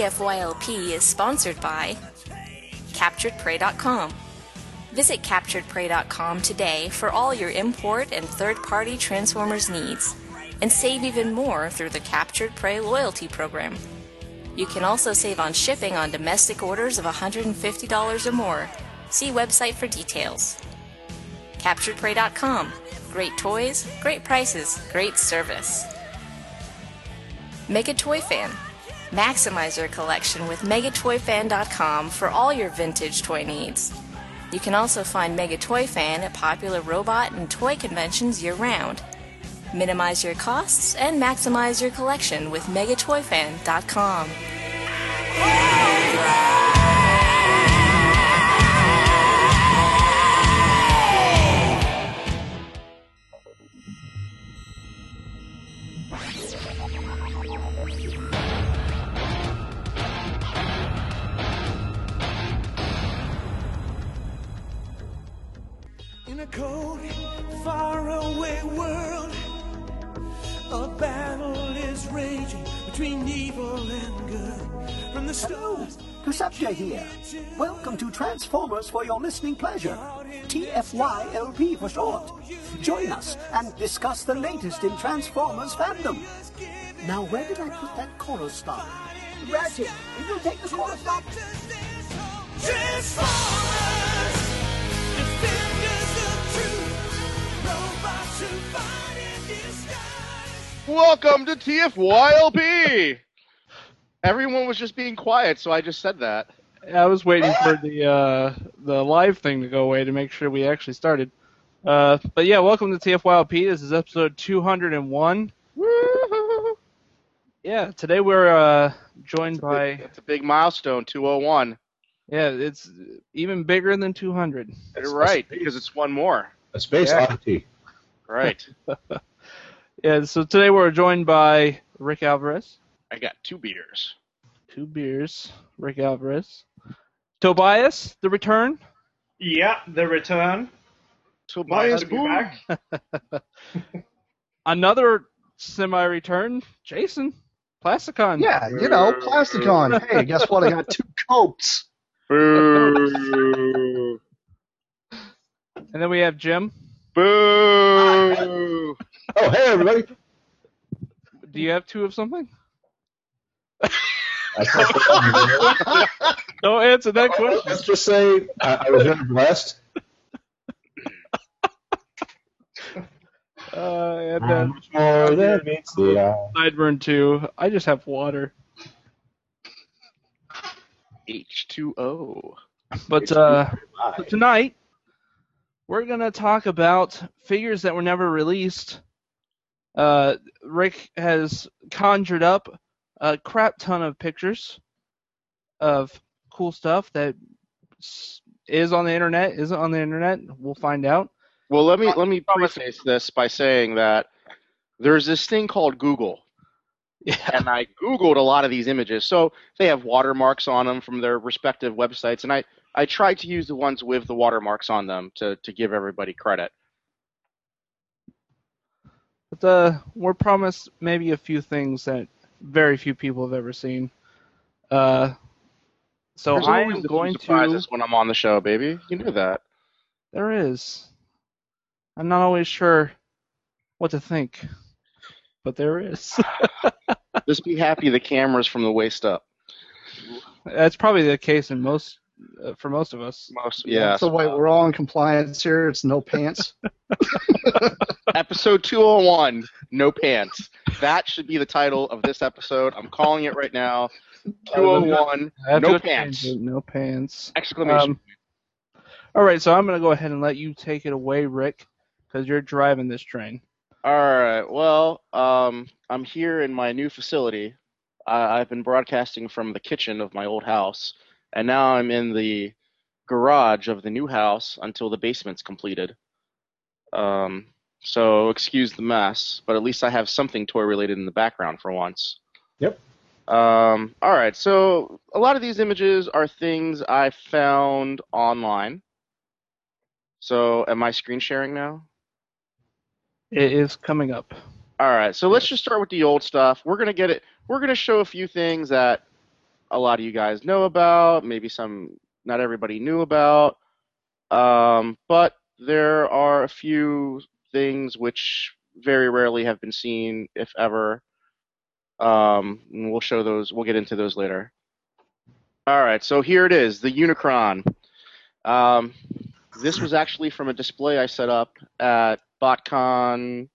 TFYLP is sponsored by CapturedPrey.com. Visit CapturedPrey.com today for all your import and third-party Transformers needs, and save even more through the Captured Prey loyalty program. You can also save on shipping on domestic orders of $150 or more. See website for details. CapturedPrey.com. Great toys, great prices, great service. Mega Toy Fan. Maximize your collection with MegaToyFan.com for all your vintage toy needs. You can also find Mega Toy Fan at popular robot and toy conventions year-round. Minimize your costs and maximize your collection with MegaToyFan.com. In a cold, faraway world, a battle is raging between evil and good. From the stars. Perceptia here. Welcome to Transformers for your listening pleasure. TFYLP for short. Join us and discuss the latest in Transformers fandom. Now, where did I put that chorus stop? Ratchet, will you take the chorus stop? Transformers, defenders of truth, robots who fight in disguise. Welcome to TFYLP! Everyone was just being quiet, so I just said that. I was waiting for the live thing to go away to make sure we actually started. But yeah, welcome to TFYLP. This is episode 201. Woo-hoo. Yeah, today we're joined by... It's a big milestone, 201. Yeah, it's even bigger than 200. You're right, because it's one more. A space oddity. Right. Yeah, so today we're joined by Rick Alvarez. I got 2 beers. 2 beers, Rick Alvarez. Tobias, the return. Yeah, the return. Tobias Glad to be Boone. back. Another semi-return, Jason, Plasticon. Yeah, you know, Plasticon. Hey, guess what? I got 2 coats. Boo! And then we have Jim. Boo! Oh, hey, everybody. Do you have 2 of something? Don't answer that question. Let's just say I was very blessed. And then More than meets the eye. Sideburn 2. I just have water. H2O. But tonight, we're going to talk about figures that were never released. Rick has conjured up a crap ton of pictures of cool stuff that is on the internet, isn't on the internet. We'll find out. Well, let me preface this by saying that there's this thing called Google. Yeah. And I Googled a lot of these images. So they have watermarks on them from their respective websites, and I tried to use the ones with the watermarks on them to give everybody credit. But we're promised maybe a few things that very few people have ever seen. So There's I always am a going few surprises to... when I'm on the show, baby. You knew that. There is. I'm not always sure what to think, but there is. Just be happy the camera's from the waist up. That's probably the case in for most of us. Yeah. So wait, we're all in compliance here. It's no pants. Episode 201, No Pants. That should be the title of this episode. I'm calling it right now. 201, No Pants. No pants. Exclamation. All right, so I'm going to go ahead and let you take it away, Rick, because you're driving this train. All right. Well, I'm here in my new facility. I've been broadcasting from the kitchen of my old house, and now I'm in the garage of the new house until the basement's completed. So excuse the mess, but at least I have something toy-related in the background for once. Yep. All right. So a lot of these images are things I found online. So am I screen sharing now? It is coming up. All right, so let's just start with the old stuff. We're gonna show a few things that a lot of you guys know about, maybe not everybody knew about. But there are a few things which very rarely have been seen, if ever. And we'll show those. We'll get into those later. All right, so here it is, the Unicron. This was actually from a display I set up at BotCon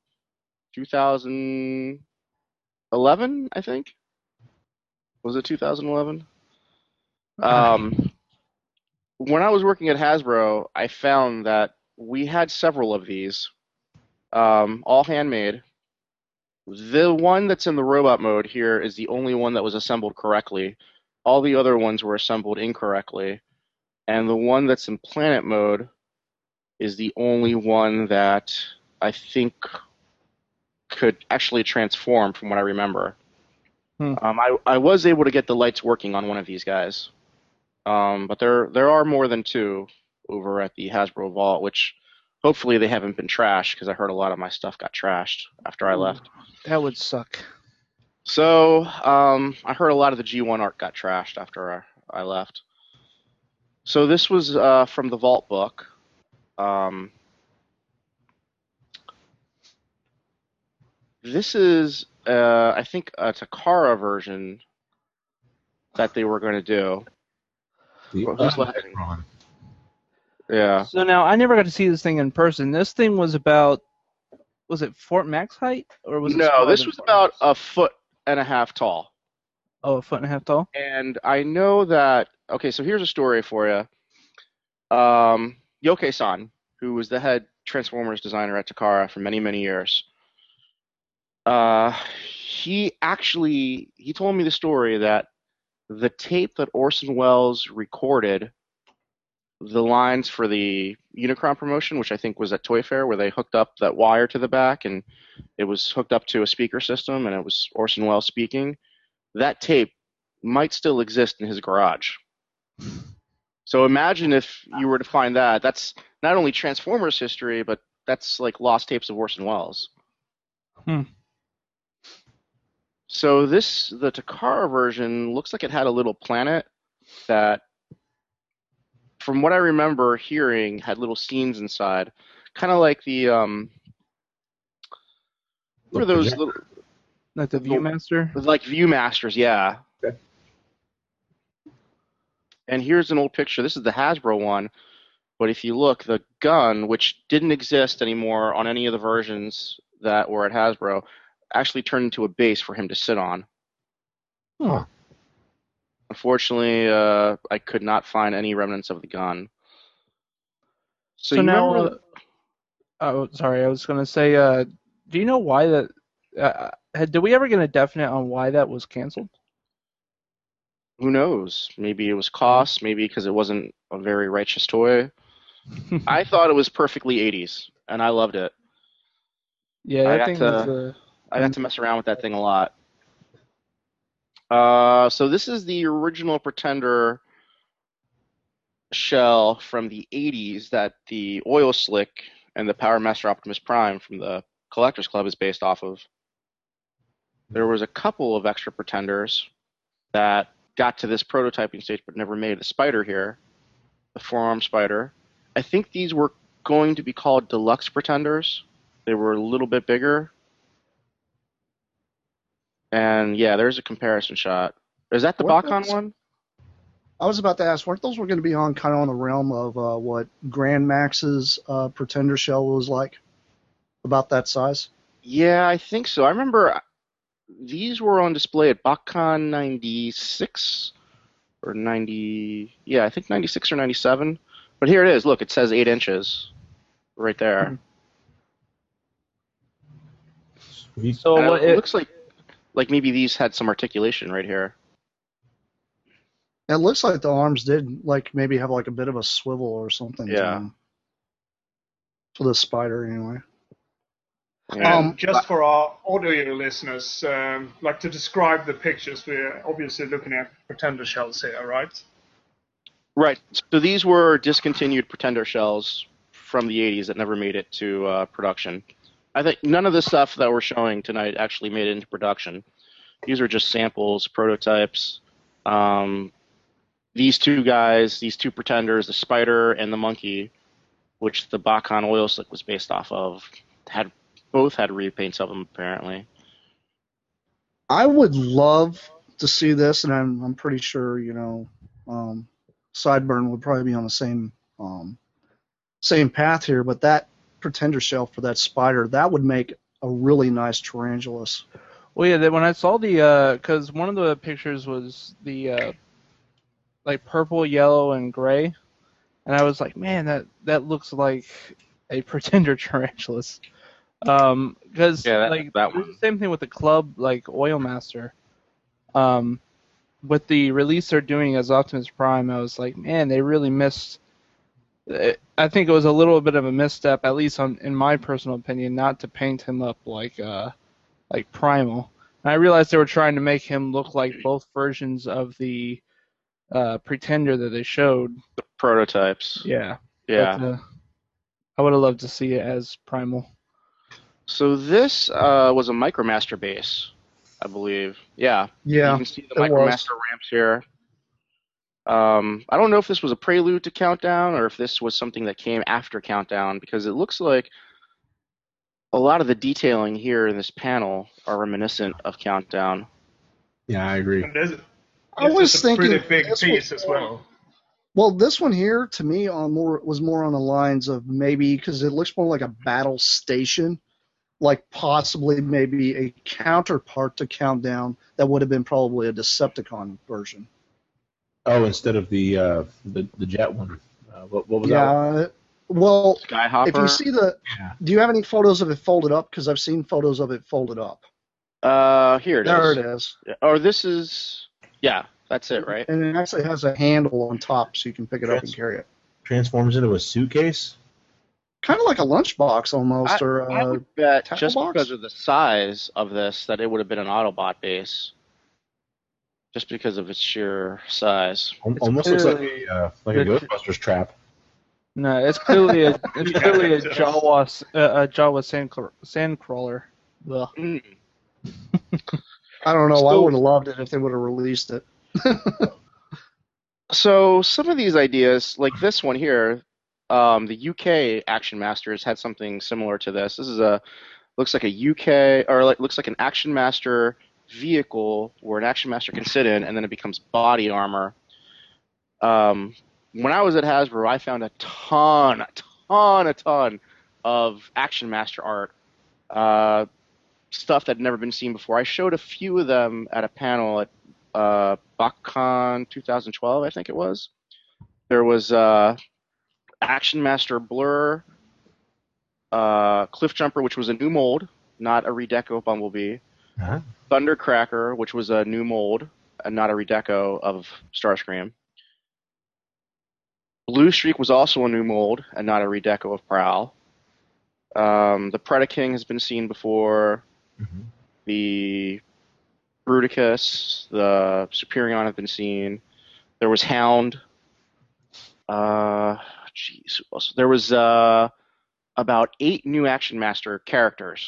2011, I think. Was it 2011? When I was working at Hasbro, I found that we had several of these, all handmade. The one that's in the robot mode here is the only one that was assembled correctly. All the other ones were assembled incorrectly. And the one that's in planet mode is the only one that I think could actually transform from what I remember. I was able to get the lights working on one of these guys. But there are more than two over at the Hasbro Vault, which hopefully they haven't been trashed, because I heard a lot of my stuff got trashed after I left. That would suck. So I heard a lot of the G1 art got trashed after I left. So this was from the Vault book. This is, I think, a Takara version that they were going to do. Who's laughing? Yeah. So now, I never got to see this thing in person. This thing was about, was it Fort Max height? Or was it No, this was about a foot and a half tall. Oh, a foot and a half tall? And I know that, okay, so here's a story for you. Yoke-san, who was the head Transformers designer at Takara for many, many years, he told me the story that the tape that Orson Welles recorded the lines for the Unicron promotion, which I think was at Toy Fair, where they hooked up that wire to the back and it was hooked up to a speaker system and it was Orson Welles speaking, that tape might still exist in his garage. So imagine if you were to find that. That's not only Transformers history, but that's like lost tapes of Orson Welles. So the Takara version looks like it had a little planet that, from what I remember hearing, had little scenes inside, kind of like the what are those little, like the Viewmaster? Like Viewmasters, yeah. Okay. And here's an old picture. This is the Hasbro one, but if you look, the gun, which didn't exist anymore on any of the versions that were at Hasbro, actually turned into a base for him to sit on. Huh. Unfortunately, I could not find any remnants of the gun. So you now, remember oh, sorry, I was going to say, do you know why that, did we ever get a definite on why that was canceled? who knows? Maybe it was cost, maybe because it wasn't a very righteous toy. I thought it was perfectly 80s, and I loved it. Yeah, I that thing was... I got to mess around with that thing a lot. So this is the original Pretender shell from the 80s that the Oil Slick and the Power Master Optimus Prime from the Collectors Club is based off of. There was a couple of extra Pretenders that got to this prototyping stage but never made. The Spider here, the forearm Spider. I think these were going to be called Deluxe Pretenders. They were a little bit bigger. And yeah, there's a comparison shot. Is that the BotCon one? I was about to ask, weren't those going to be on kind of on the realm of what Grand Max's Pretender shell was like? About that size? Yeah, I think so. I remember these were on display at BotCon 96 or 90. Yeah, I think 96 or 97. But here it is. Look, it says 8 inches right there. So what it looks like maybe these had some articulation right here. It looks like the arms did like maybe have like a bit of a swivel or something. Yeah. For the Spider, anyway. And just for our audio listeners, like to describe the pictures, we're obviously looking at Pretender shells here, right? Right. So these were discontinued Pretender shells from the 80s that never made it to production. I think none of the stuff that we're showing tonight actually made it into production. These are just samples, prototypes. These two guys, these two pretenders, the spider and the monkey, which the Bakan oil slick was based off of, both had repaints of them apparently. I would love to see this, and I'm pretty sure Sideburn would probably be on the same path here. But that pretender shell for that spider, that would make a really nice Tarantulas. Well, yeah. When I saw because one of the pictures was the like purple, yellow, and gray, and I was like, man, that looks like a pretender Tarantulas. Because that one. the same thing with the club, like Oil Master. With the release they're doing as Optimus Prime, I was like, man, they really missed. I think it was a little bit of a misstep, at least in my personal opinion, not to paint him up like Primal. And I realized they were trying to make him look like both versions of the Pretender that they showed. The prototypes. Yeah. Yeah. But, I would have loved to see it as Primal. So this was a Micromaster base, I believe. Yeah. Yeah. You can see the Micromaster ramps here. I don't know if this was a prelude to Countdown or if this was something that came after Countdown, because it looks like a lot of the detailing here in this panel are reminiscent of Countdown. Yeah, I agree. I was thinking pretty big piece as well. Well, this one here to me was more on the lines of maybe because it looks more like a battle station, like possibly maybe a counterpart to Countdown that would have been probably a Decepticon version. Oh, instead of the jet one. What was that? Yeah. Well, Skyhopper. if you see do you have any photos of it folded up? Because I've seen photos of it folded up. Here it is. There it is. Or this is, yeah, that's it, right? And it actually has a handle on top so you can pick it up and carry it. Transforms into a suitcase? Kind of like a lunchbox almost, I would bet just box? because of the size of this that it would have been an Autobot base. Just because of its sheer size. Almost looks like a Ghostbusters trap. No, it's clearly a Jawa sandcrawler. Mm. I don't know. I would have loved it if they would have released it. So some of these ideas, like this one here, the UK Action Masters had something similar to this. This is looks like a UK, or looks like an Action Master vehicle where an Action Master can sit in, and then it becomes body armor. When I was at Hasbro, I found a ton of Action Master art, stuff that had never been seen before. I showed a few of them at a panel at BotCon 2012, I think it was. There was Action Master Blur, Cliffjumper, which was a new mold, not a redeco Bumblebee. Uh-huh. Thundercracker, which was a new mold and not a redeco of Starscream. Blue Streak was also a new mold and not a redeco of Prowl. The Predaking has been seen before. Mm-hmm. The Bruticus, the Superion have been seen. There was Hound. There was about 8 new Action Master characters.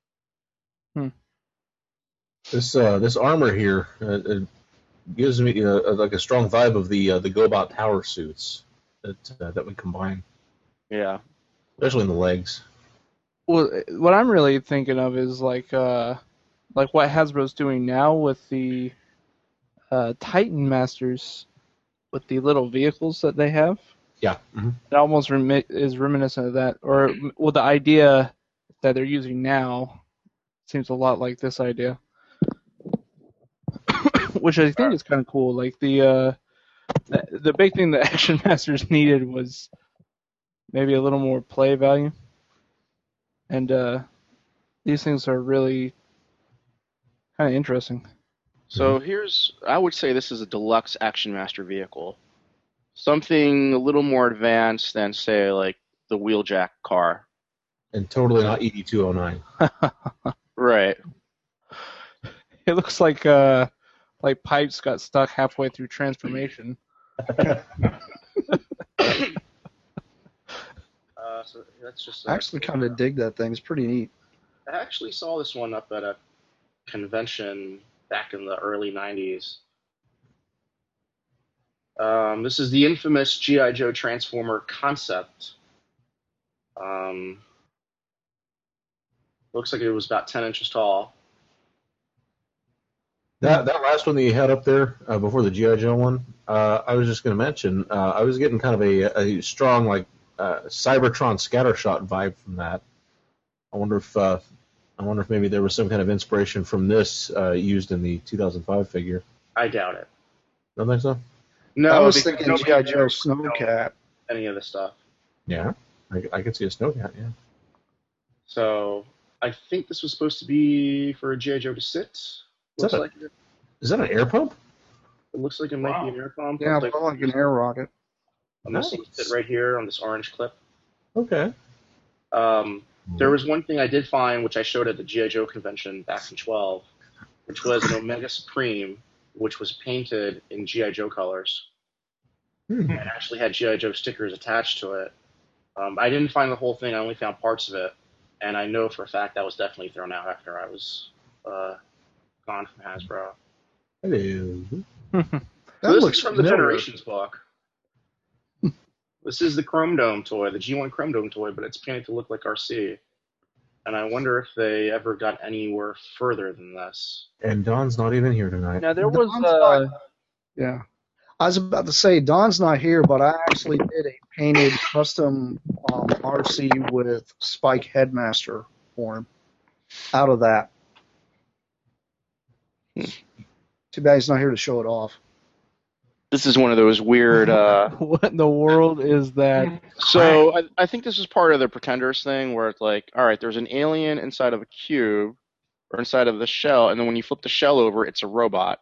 This armor here gives me like a strong vibe of the GoBot power suits that we combine. Yeah, especially in the legs. Well, what I'm really thinking of is like what Hasbro's doing now with the Titan Masters, with the little vehicles that they have. Yeah, mm-hmm. It almost is reminiscent of that, or well, the idea that they're using now seems a lot like this idea. Which I think is kind of cool. Like the big thing that Action Masters needed was maybe a little more play value, and these things are really kind of interesting. So I would say this is a deluxe Action Master vehicle, something a little more advanced than say like the Wheeljack car, and totally not ED209. Right. It looks like pipes got stuck halfway through transformation. So that's just. I actually kind of dig that thing. It's pretty neat. I actually saw this one up at a convention back in the early '90s. This is the infamous G.I. Joe Transformer concept. Looks like it was about 10 inches tall. That last one that you had up there before the G.I. Joe one, I was just going to mention, I was getting kind of a strong like Cybertron scattershot vibe from that. I wonder if maybe there was some kind of inspiration from this used in the 2005 figure. I doubt it. Don't think so? No, I was because thinking G.I. Joe Snowcat. any of the stuff. Yeah, I could see a Snowcat. Yeah. So I think this was supposed to be for a G.I. Joe to sit. Looks like it. Is that an air pump? It looks like it might be an air pump. Yeah, Like, like an air rocket. this will sit right here on this orange clip. Okay. There was one thing I did find, which I showed at the G.I. Joe convention back in 12, which was an Omega Supreme, which was painted in G.I. Joe colors. And actually had G.I. Joe stickers attached to it. I didn't find the whole thing. I only found parts of it. And I know for a fact that was definitely thrown out after I was gone from Hasbro. Hello. So this is from the Generations book. This is the Chrome Dome toy, the G1 Chrome Dome toy, but it's painted to look like RC. And I wonder if they ever got anywhere further than this. And Don's not even here tonight. Now there was Yeah. I was about to say, Don's not here, but I actually did a painted custom RC with Spike Headmaster for him out of that. Too bad he's not here to show it off. This is one of those weird... what in the world is that? So I think this is part of the Pretenders thing, where it's like, all right, there's an alien inside of a cube, or inside of the shell, and then when you flip the shell over, it's a robot.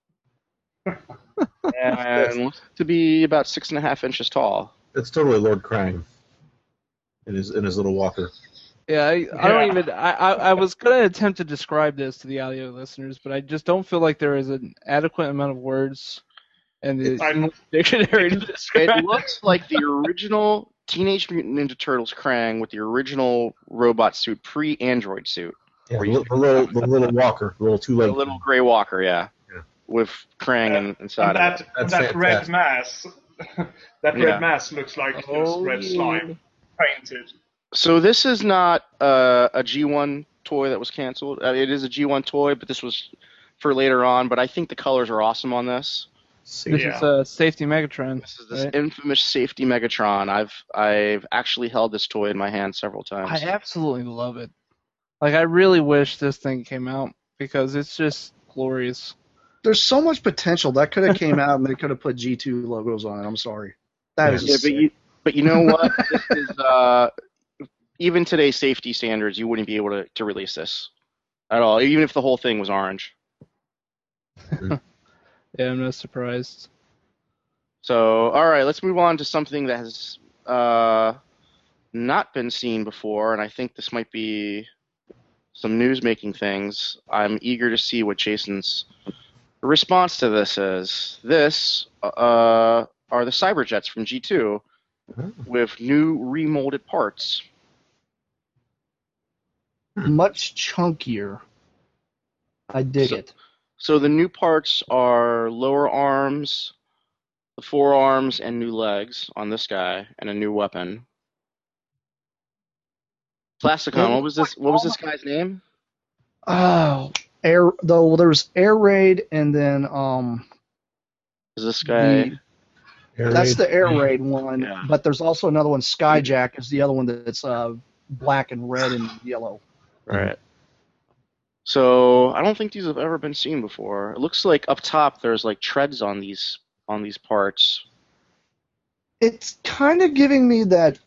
And looks to be about 6.5 inches tall. It's totally Lord Krang in his little walker. Yeah, I don't even. I was going to attempt to describe this to the audio listeners, but I just don't feel like there is an adequate amount of words in the dictionary to describe. It looks like the original Teenage Mutant Ninja Turtles Krang with the original robot suit, pre-android suit. Yeah, the little walker, the little two-legged. The little gray walker, yeah. With Krang inside of it. That red mass. That red mass looks like just red slime painted. So this is not a G1 toy that was canceled. It is a G1 toy, but this was for later on. But I think the colors are awesome on this. This is a Safety Megatron. This is this infamous Safety Megatron. I've actually held this toy in my hand several times. I absolutely love it. Like, I really wish this thing came out because it's just glorious. There's so much potential. That could have came out and they could have put G2 logos on it. I'm sorry. That is. But you know what? This is even today's safety standards, you wouldn't be able to release this at all, even if the whole thing was orange. Yeah, I'm not surprised. So, all right, let's move on to something that has not been seen before, and I think this might be some news-making things. I'm eager to see what Jason's response to this is. This are the Cyberjets from G2 with new remolded parts. Much chunkier. I dig it. So the new parts are lower arms, the forearms, and new legs on this guy, and a new weapon. Plasticon, what was this guy's name? Oh, there's Air Raid, and then Is this guy? That's the Air Raid one, but there's also another one. Skyjack is the other one that's black and red and yellow. Right. So I don't think these have ever been seen before. It looks like up top there's like treads on these parts. It's kind of giving me that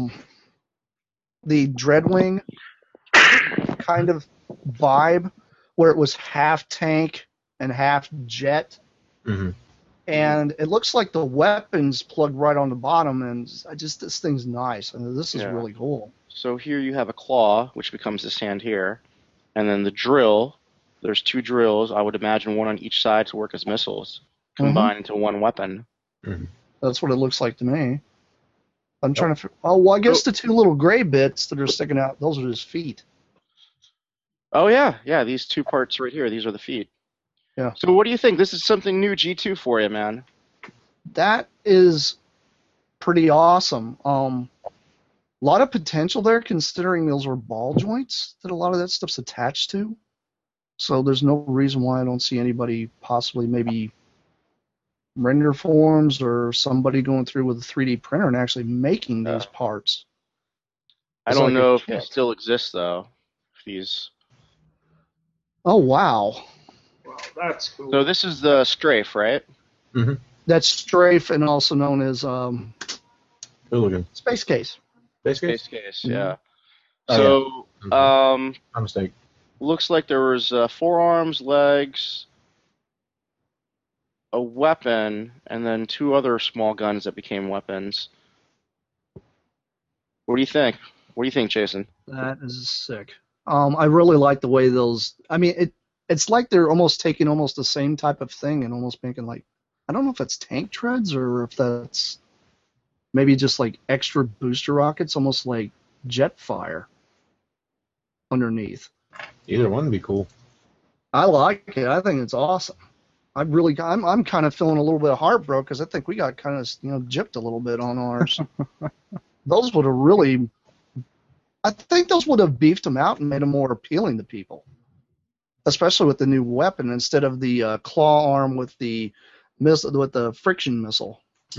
the Dreadwing kind of vibe, where it was half tank and half jet. Mm-hmm. And it looks like the weapons plugged right on the bottom, and this thing's nice. And this is really cool. So here you have a claw, which becomes this hand here, and then the drill. There's two drills. I would imagine one on each side to work as missiles, combined into one weapon. Mm-hmm. That's what it looks like to me. I'm trying to. I guess the two little gray bits that are sticking out, those are his feet. Oh yeah. These two parts right here. These are the feet. Yeah. So what do you think? This is something new G2 for you, man. That is pretty awesome. A lot of potential there, considering those are ball joints that a lot of that stuff's attached to. So there's no reason why I don't see anybody possibly maybe render forms or somebody going through with a 3D printer and actually making these parts. I don't know if they still exist though. These. Oh wow. Wow, that's cool. So this is the Strafe, right? Mm-hmm. That's Strafe, and also known as Hooligan. Space Case. Space Case? Space Case, yeah. Oh, so, yeah. My mistake. Looks like there was forearms, legs, a weapon, and then 2 other small guns that became weapons. What do you think? What do you think, Jason? That is sick. I really like the way those. I mean, it's like they're almost taking almost the same type of thing and almost making like, I don't know if that's tank treads or if that's maybe just like extra booster rockets, almost like jet fire underneath. Either one would be cool. I like it. I think it's awesome. I'm kind of feeling a little bit of heartbroken because I think we got kind of gypped a little bit on ours. Those would have really. I think those would have beefed them out and made them more appealing to people, especially with the new weapon instead of the claw arm with the friction missile.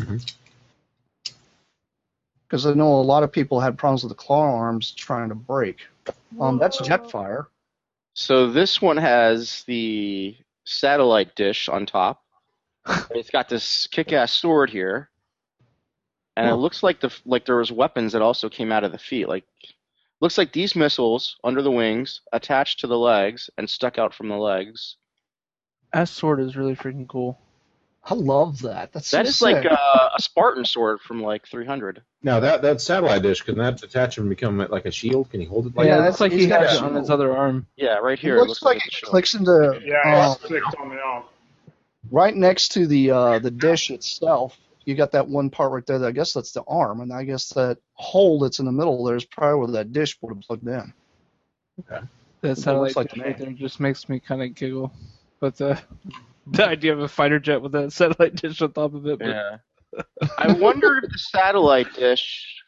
Because I know a lot of people had problems with the claw arms trying to break. That's Jetfire. So this one has the satellite dish on top. It's got this kick-ass sword here, and it looks like there was weapons that also came out of the feet. Looks like these missiles under the wings attached to the legs and stuck out from the legs. That sword is really freaking cool. I love that. That is sick. like a Spartan sword from like 300. Now that satellite dish, can that attach and become like a shield? Can he hold it like yeah, that? that's like he has it on his other arm. Yeah, right here. It looks like it clicks into. Yeah, it's clicked on the arm. Right next to the dish itself, you got that one part right there. I guess that's the arm, and I guess that hole that's in the middle there is probably where that dish would have plugged in. Okay. That satellite dish right there just makes me kind of giggle, but the idea of a fighter jet with a satellite dish on top of it. But... Yeah. I wonder if the satellite dish.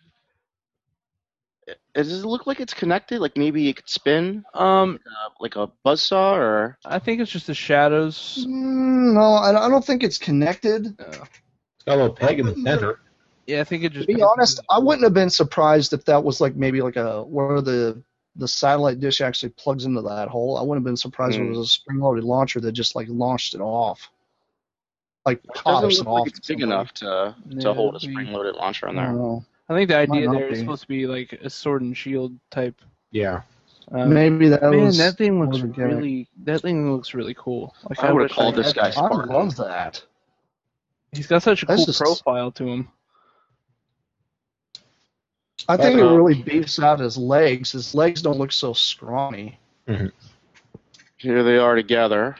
Does it look like it's connected? Like maybe it could spin? Like a buzzsaw, or? I think it's just the shadows. No, I don't think it's connected. It's got a little peg in the center. Yeah, I think it just. To be honest, I wouldn't have been surprised if that was like maybe like where the satellite dish actually plugs into that hole. I wouldn't have been surprised if it was a spring-loaded launcher that just like launched it off. Like pops it off. Like it's big enough to hold a spring-loaded launcher on there. I think the idea there is supposed to be like a sword and shield type. Yeah. Maybe that was. Man, that thing looks really cool. Like I would have called this guy Spartan. I love that. He's got such a cool profile to him. I think it really beefs out his legs. His legs don't look so scrawny. Mm-hmm. Here they are together.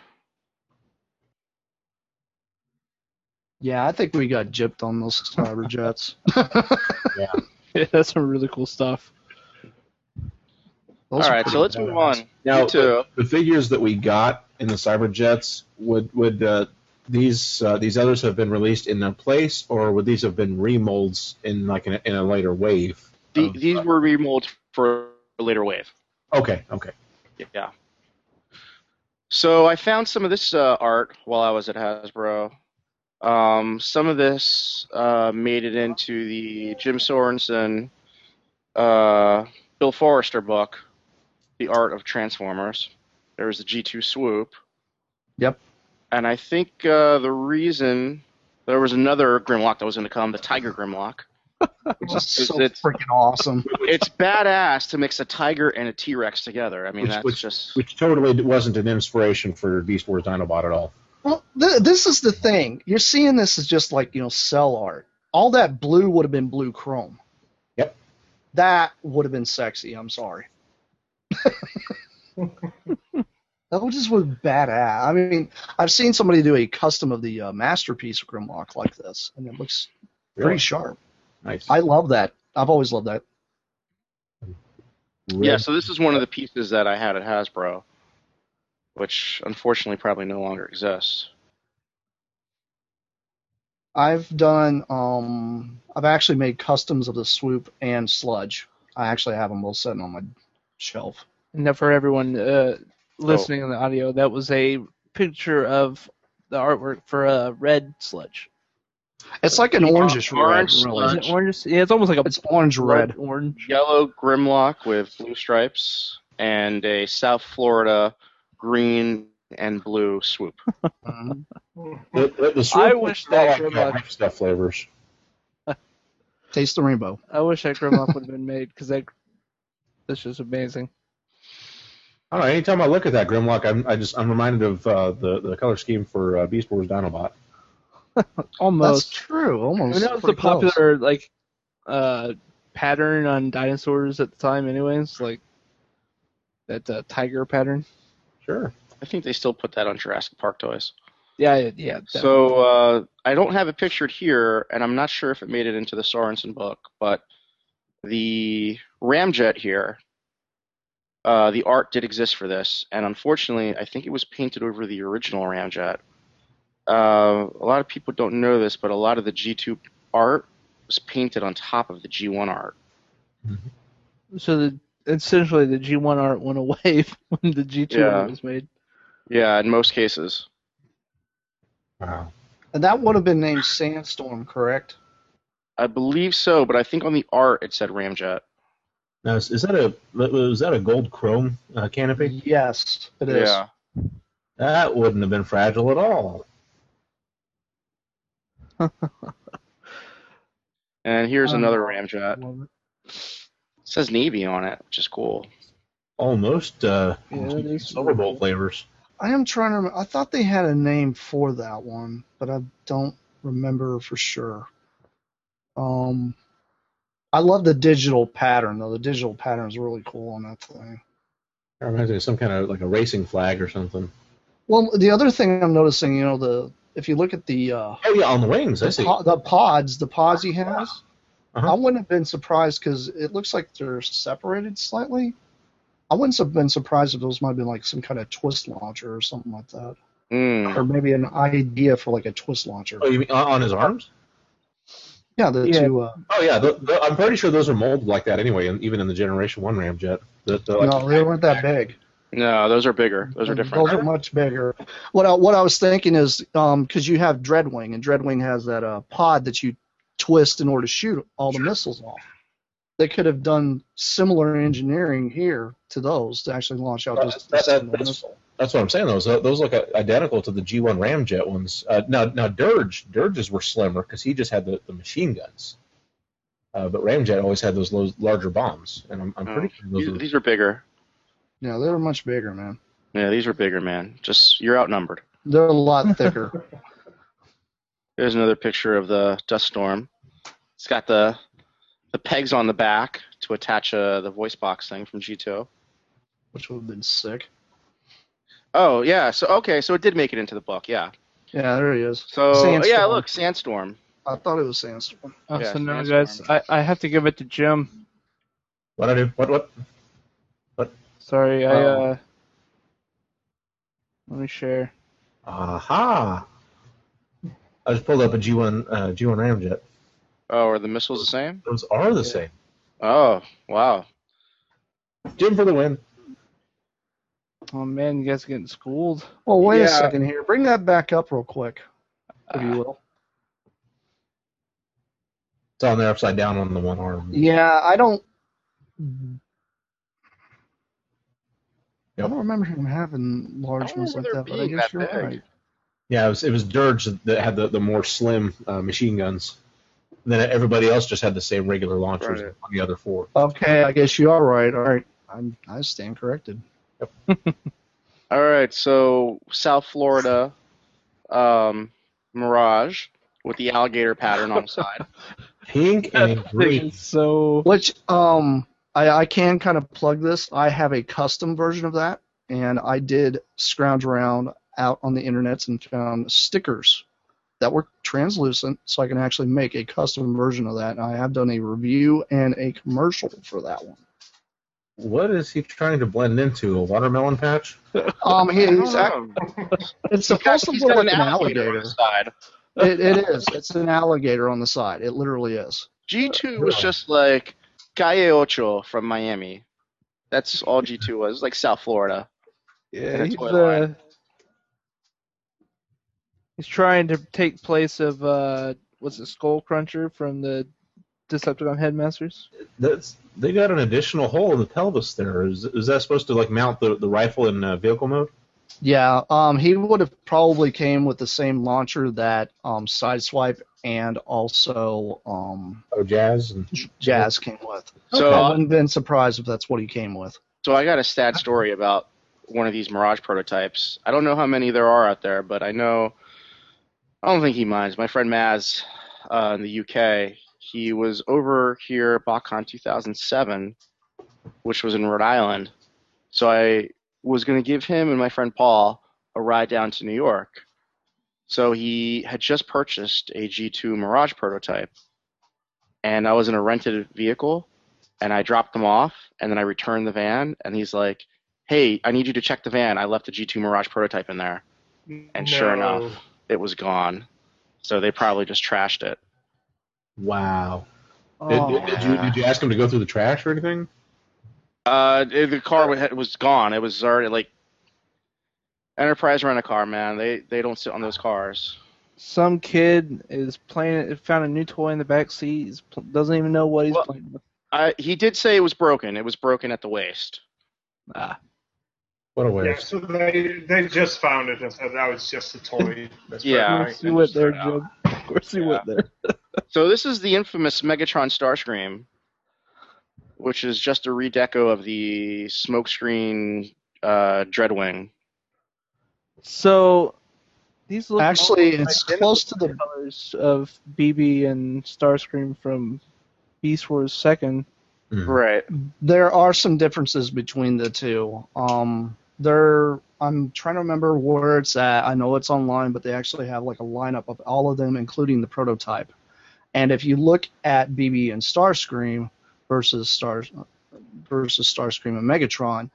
Yeah, I think we got gypped on those cyber jets. Yeah, that's some really cool stuff. All right, so let's move on. Now, the figures that we got in the cyber jets, would these others have been released in their place, or would these have been remolds in a later wave? These were remolds for a later wave. Okay. Yeah. So I found some of this art while I was at Hasbro. Some of this made it into the Jim Sorensen, Bill Forrester book, The Art of Transformers. There was the G2 Swoop. Yep. And I think the reason there was another Grimlock that was going to come, the Tiger Grimlock. Which is so freaking awesome. It's badass to mix a tiger and a T-Rex together. I mean, which totally wasn't an inspiration for Beast Wars Dinobot at all. Well, this is the thing. You're seeing this as just like, cell art. All that blue would have been blue chrome. Yep. That would have been sexy. I'm sorry. That would just was badass. I mean, I've seen somebody do a custom of the Masterpiece Grimlock like this, and it looks pretty sharp. Nice. I love that. I've always loved that. Yeah, so this is one of the pieces that I had at Hasbro, which unfortunately probably no longer exists. I've done. I've actually made customs of the Swoop and Sludge. I actually have them both sitting on my shelf. And now for everyone listening on the audio, that was a picture of the artwork for Red Sludge. It's like an orangish red, really. Is it orange? Yeah, it's almost like it's orange red. Orange. Yellow Grimlock with blue stripes and a South Florida green and blue Swoop. The Swoop I wish that Grimlock stuff flavors. Taste the rainbow. I wish that Grimlock would have been made because that's just amazing. I don't know. Anytime I look at that Grimlock, I'm reminded of the color scheme for Beast Wars Dinobot. Almost. That's true. Almost. I mean, that was the popular pattern on dinosaurs at the time, anyways. Like that tiger pattern. Sure. I think they still put that on Jurassic Park toys. Yeah. Definitely. So I don't have it pictured here, and I'm not sure if it made it into the Sorensen book, but the Ramjet here, the art did exist for this, and unfortunately, I think it was painted over the original Ramjet. A lot of people don't know this, but a lot of the G2 art was painted on top of the G1 art. So essentially, the G1 art went away when the G2 art was made. Yeah, in most cases. Wow. And that would have been named Sandstorm, correct? I believe so, but I think on the art it said Ramjet. Now, was that a gold chrome canopy? Yes, it is. Yeah. That wouldn't have been fragile at all. And here's another Ramjet. It says Navy on it, which is cool. Almost Silverbolt flavors. I am trying to remember. I thought they had a name for that one, but I don't remember for sure. I love the digital pattern, though. The digital pattern is really cool on that thing. It reminds me of some kind of like a racing flag or something. Well, the other thing I'm noticing, if you look at the on the wings, I see the pods he has. I wouldn't have been surprised because it looks like they're separated slightly. I wouldn't have been surprised if those might have been like some kind of twist launcher or something like that, or maybe an idea for like a twist launcher. Oh, you mean on his arms? Yeah, two. Oh yeah, I'm pretty sure those are molded like that anyway, and even in the Generation 1 Ramjet. No, they weren't that big. No, those are bigger. Those are different. Those are much bigger. What I was thinking is, because you have Dreadwing, and Dreadwing has that pod that you twist in order to shoot all the missiles off. They could have done similar engineering here to those to actually launch out just a single missile. That's what I'm saying. Those look identical to the G1 Ramjet ones. Now Dirge's were slimmer because he just had the machine guns. But Ramjet always had those larger bombs, and I'm pretty sure these are bigger. Yeah, they were much bigger, man. Yeah, these are bigger, man. Just you're outnumbered. They're a lot thicker. There's another picture of the Dust Storm. It's got the pegs on the back to attach the voice box thing from G2. Which would have been sick. Oh, yeah. So it did make it into the book, yeah. Yeah, there he is. So, Sandstorm. Yeah, look, Sandstorm. I thought it was Sandstorm. So now, guys, I have to give it to Jim. What I do? What? Sorry, let me share. Aha! I just pulled up a G1 Ramjet. Oh, are the missiles the same? Those are the same. Oh, wow. Jim for the win. Oh, man, you guys are getting schooled. Well, wait a second here. Bring that back up real quick, if you will. It's on there upside down on the one arm. Yeah, I don't remember him having large ones like that, but I guess you're right. Yeah, it was Dirge that had the more slim machine guns. And then everybody else just had the same regular launchers on the other four. Okay, I guess you are right. All right, I stand corrected. Yep. All right, so South Florida Mirage with the alligator pattern on the side. Pink and green. So, which I can kind of plug this. I have a custom version of that, and I did scrounge around out on the internet and found stickers that were translucent, so I can actually make a custom version of that. And I have done a review and a commercial for that one. What is he trying to blend into? A watermelon patch? It's supposed to look like an alligator. It is. It's an alligator on the side. It literally is. G2 was just like Calle Ocho from Miami. That's all G2 was. It was like South Florida. Yeah, he's trying to take place of what's it, Skull Cruncher from the Decepticon Headmasters? They got an additional hole in the pelvis there. Is that supposed to like mount the rifle in vehicle mode? Yeah, he would have probably came with the same launcher that Sideswipe and also Jazz came with. So I wouldn't have been surprised if that's what he came with. So I got a sad story about one of these Mirage prototypes. I don't know how many there are out there, but I don't think he minds. My friend Maz in the UK, he was over here at BotCon 2007, which was in Rhode Island. So I was going to give him and my friend Paul a ride down to New York. So he had just purchased a G2 Mirage prototype, and I was in a rented vehicle, and I dropped them off, and then I returned the van, and he's like, hey, I need you to check the van. I left a G2 Mirage prototype in there. And sure enough, it was gone. So they probably just trashed it. Wow. Oh. Did you ask him to go through the trash or anything? The car was gone. It was already like Enterprise Rent-A-Car, man. They don't sit on those cars. Some kid is playing it, found a new toy in the back seat. Doesn't even know what he's playing with. He did say it was broken. It was broken at the waist. What a waste. Yeah, so they just found it and said that was just a toy. Yeah. Of course you went there, Joe. Of course you went there. So this is the infamous Megatron Starscream, which is just a redeco of the Smokescreen Dreadwing. So these look actually it's close to the colors of BB and Starscream from Beast Wars 2nd. Mm-hmm. Right. There are some differences between the two. I'm trying to remember where it's at. I know it's online, but they actually have like a lineup of all of them, including the prototype. And if you look at BB and Starscream versus Starscream and Megatron,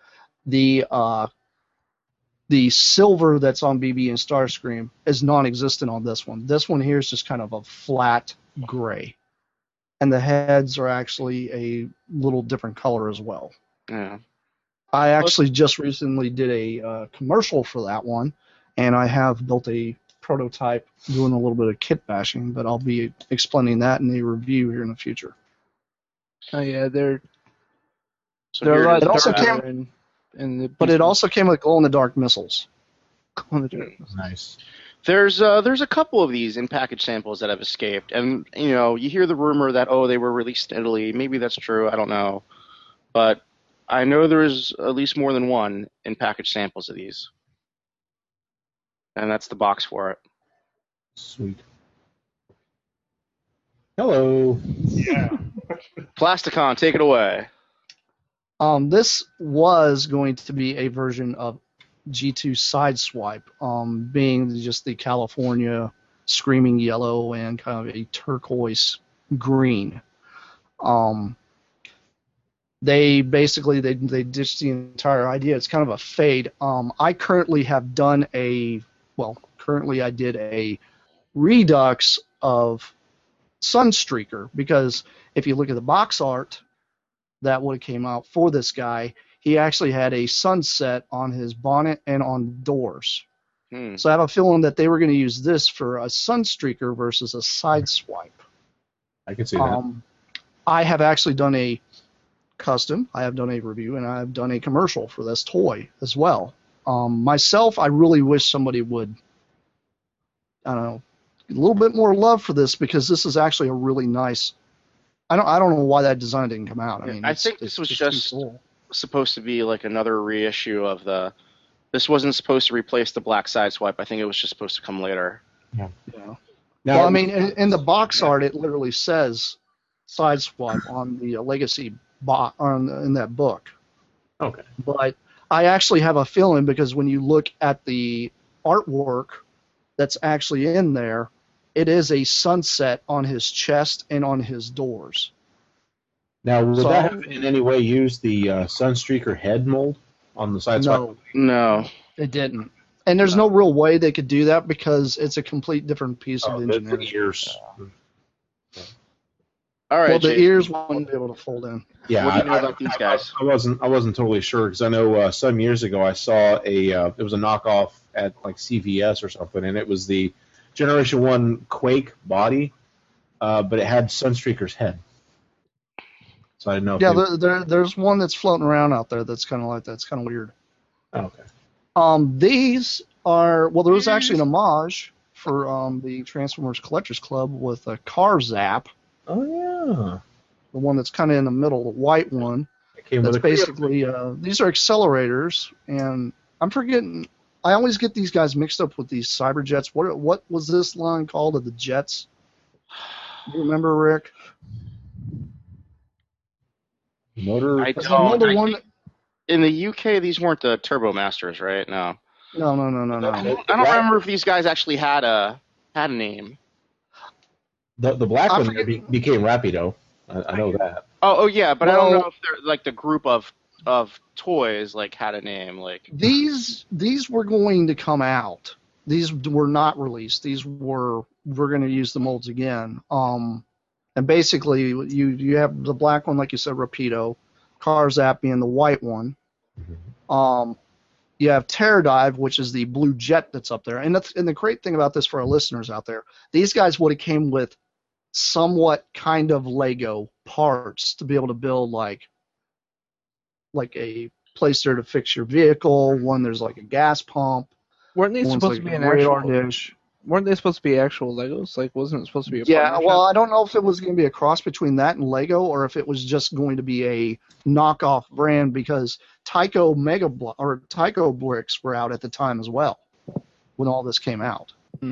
the silver that's on BB and Starscream is non-existent on this one. This one here is just kind of a flat gray. And the heads are actually a little different color as well. Yeah. I actually just recently did a commercial for that one, and I have built a prototype doing a little bit of kit bashing, but I'll be explaining that in a review here in the future. Oh yeah, they're a lot it also darker came, but it also came with glow-in-the-dark missiles. Nice. There's a couple of these in package samples that have escaped, and you hear the rumor that they were released in Italy. Maybe that's true. I don't know, but I know there's at least more than one in package samples of these, and that's the box for it. Sweet. Hello. Yeah. Plasticon, take it away. This was going to be a version of G2 Sideswipe, being just the California screaming yellow and kind of a turquoise green. They basically they ditched the entire idea. It's kind of a fade. I currently did a redux of Sunstreaker, because if you look at the box art that would have came out for this guy, he actually had a sunset on his bonnet and on doors. So I have a feeling that they were going to use this for a Sunstreaker versus a Sideswipe. I can see that. I have actually done a custom, I have done a review, and I have done a commercial for this toy as well. Myself, I really wish somebody would, I don't know, a little bit more love for this, because this is actually a really nice. I don't know why that design didn't come out. I mean, I think this was just supposed to be like another reissue of the. This wasn't supposed to replace the black Sideswipe. I think it was just supposed to come later. Yeah. Well, I mean, in the box art, it literally says Sideswipe on the Legacy in that book. Okay. But I actually have a feeling, because when you look at the artwork that's actually in there, it is a sunset on his chest and on his doors. Now, would that have in any way used the Sunstreaker head mold on the Sideswipe? No. It didn't. And there's no real way they could do that because it's a complete different piece of engineering. The ears. All right. Well, the Jason, ears wouldn't be able to fold in. Yeah, what do you know about these guys? I wasn't totally sure because I know some years ago I saw it was a knockoff at like CVS or something, and it was the Generation 1 Quake body, but it had Sunstreaker's head. So I didn't know. Yeah, there's one that's floating around out there that's kind of like that. It's kind of weird. Oh, okay. These are there was actually an homage for the Transformers Collectors Club with a car zap. Oh yeah. The one that's kind of in the middle, the white one. That's basically these are accelerators, and I'm forgetting. I always get these guys mixed up with these cyber jets. What was this line called of the jets? You remember, Rick? Motor. I don't. In the UK, these weren't the Turbo Masters, right? No. No. I don't remember if these guys actually had a name. The black one became Rapido. I know that. Oh yeah, but I don't know if they're like the group of toys like had a name like. These were going to come out. These were not released. We're going to use the molds again. And basically you have the black one, like you said, Rapido, Carzap being the white one. Mm-hmm. You have Terradive, which is the blue jet that's up there. And the great thing about this for our listeners out there, these guys would have came with somewhat kind of Lego parts to be able to build like a place there to fix your vehicle. One there's like a gas pump. Weren't they supposed to be an actual dish? Weren't they supposed to be actual Legos? Like, wasn't it supposed to be a partnership? Well, I don't know if it was going to be a cross between that and Lego or if it was just going to be a knockoff brand because Tyco Tyco bricks were out at the time as well when all this came out.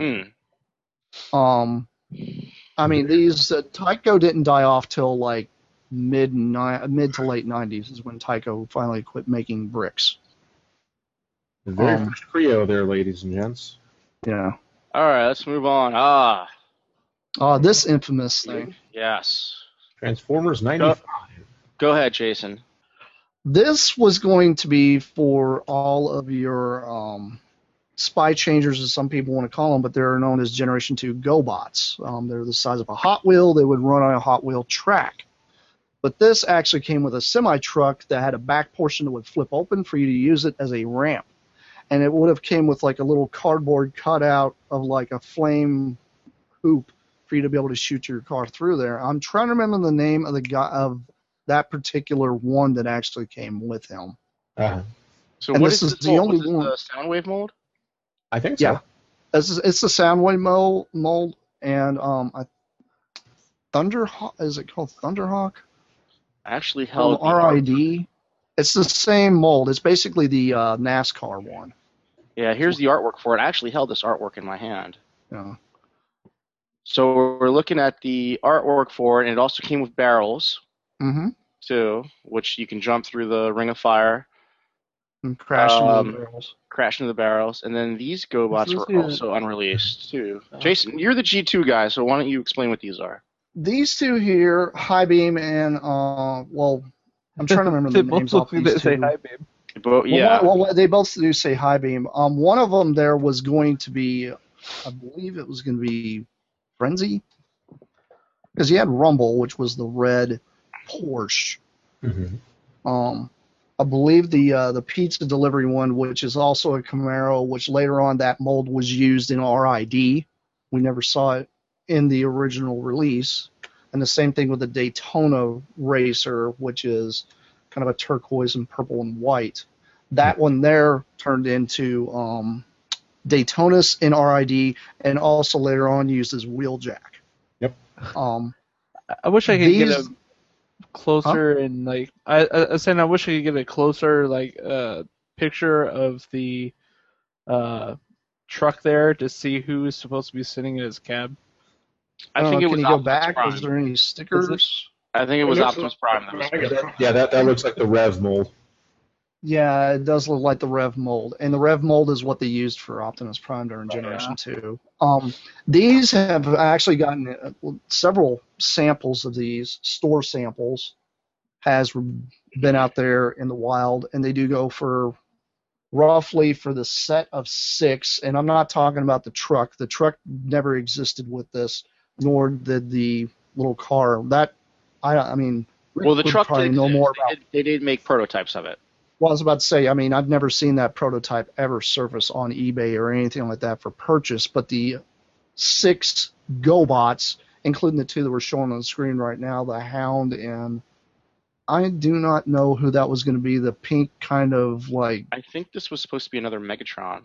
I mean, these Tyco didn't die off till like mid to late 90s is when Tyco finally quit making bricks. The very first Creo there, ladies and gents. Yeah. All right, let's move on. This infamous thing. Yes. Transformers 95. Go ahead, Jason. This was going to be for all of your spy changers, as some people want to call them, but they're known as Generation 2 GoBots. They're the size of a Hot Wheel. They would run on a Hot Wheel track. But this actually came with a semi-truck that had a back portion that would flip open for you to use it as a ramp. And it would have came with like a little cardboard cutout of like a flame hoop for you to be able to shoot your car through there. I'm trying to remember the name of the guy of that particular one that actually came with him. Uh-huh. So what is the only one? The Soundwave mold? I think so. Yeah, it's the Soundwave mold, and Thunderhawk. Is it called Thunderhawk? Actually held RID. It's the same mold. It's basically the NASCAR one. Yeah, here's the artwork for it. I actually held this artwork in my hand. Yeah. So we're looking at the artwork for it, and it also came with barrels, too, which you can jump through the ring of fire. And crash into the barrels. Crash into the barrels. And then these GoBots were also unreleased, too. Jason, you're the G2 guy, so why don't you explain what these are? These two here, High Beam and, I'm trying to remember the names off these two. Say High Beam. Yeah. Well, they both do say High Beam. One of them there was going to be, I believe it was going to be Frenzy, because he had Rumble, which was the red Porsche. I believe the pizza delivery one, which is also a Camaro, which later on that mold was used in RID. We never saw it in the original release. And the same thing with the Daytona Racer, which is kind of a turquoise and purple and white. That one there turned into Daytona's in RID and also later on used as Wheeljack. Yep. I wish I could get a closer and like I said I wish I could get a closer like picture of the truck there to see who is supposed to be sitting in his cab. I think it was Can you go back? Prime. Was there any stickers? I think it was Optimus Prime. That looks like the Rev mold. Yeah, it does look like the Rev mold. And the Rev mold is what they used for Optimus Prime during Generation 2. These have actually gotten several samples of these, store samples, has been out there in the wild, and they do go for roughly for the set of 6, and I'm not talking about the truck. The truck never existed with this, nor did the little car. That, I mean, Well, the would truck probably did know exist. more about. They did make prototypes of it. Well, I was about to say, I mean, I've never seen that prototype ever surface on eBay or anything like that for purchase, but the 6 GoBots, including the 2 that we're showing on the screen right now, the Hound, and I do not know who that was going to be, the pink kind of like, I think this was supposed to be another Megatron.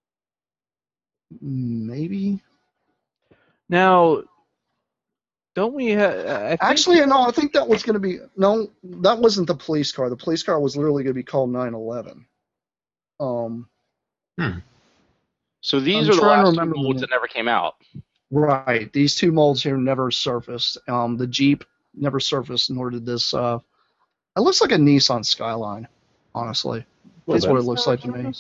maybe? Now, don't we have... Actually, no, I think that was going to be, no, that wasn't the police car. The police car was literally going to be called 911. So these I'm are the trying to last 2 remember the molds name. that never came out. Right. These 2 molds here never surfaced. The Jeep never surfaced, nor did this. It looks like a Nissan Skyline, honestly. That's what it looks like to me.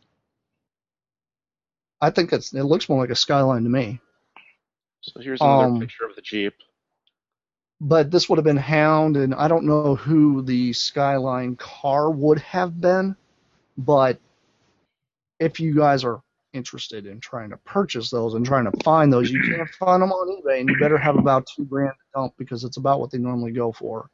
I think it looks more like a Skyline to me. So here's another picture of the Jeep. But this would have been Hound, and I don't know who the Skyline car would have been, but if you guys are interested in trying to purchase those and trying to find those, you can't find them on eBay, and you better have about $2,000 to dump because it's about what they normally go for.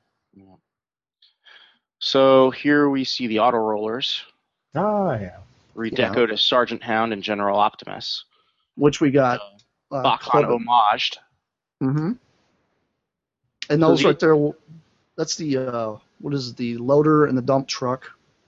So here we see the auto rollers. Oh, yeah. Redecoed as Sergeant Hound and General Optimus. Which we got. Bakan homaged. Mm-hmm. And those right there, that's the, what is it, the loader and the dump truck.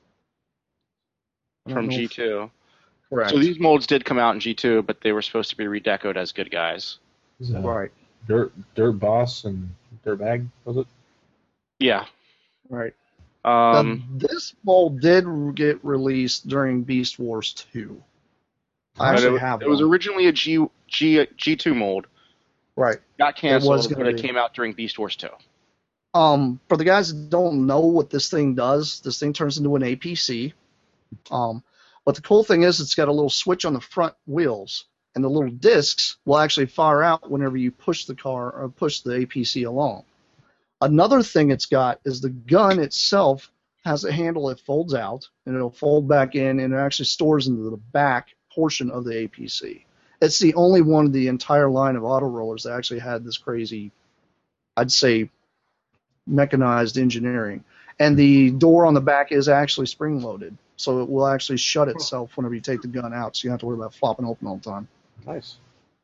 From G2. Correct. So these molds did come out in G2, but they were supposed to be redecoed as good guys. Right. Dirt Boss and Dirtbag, was it? Yeah. Right. This mold did get released during Beast Wars 2. I actually have one. It was originally a G2 mold. Right. Got canceled, but it came out during Beast Wars 2. For the guys that don't know what this thing does, this thing turns into an APC. But the cool thing is it's got a little switch on the front wheels, and the little discs will actually fire out whenever you push the car or push the APC along. Another thing it's got is the gun itself has a handle that folds out, and it'll fold back in, and it actually stores into the back portion of the APC. It's the only one of the entire line of auto rollers that actually had this crazy, I'd say, mechanized engineering. And the door on the back is actually spring-loaded, so it will actually shut itself whenever you take the gun out, so you don't have to worry about flopping open all the time. Nice.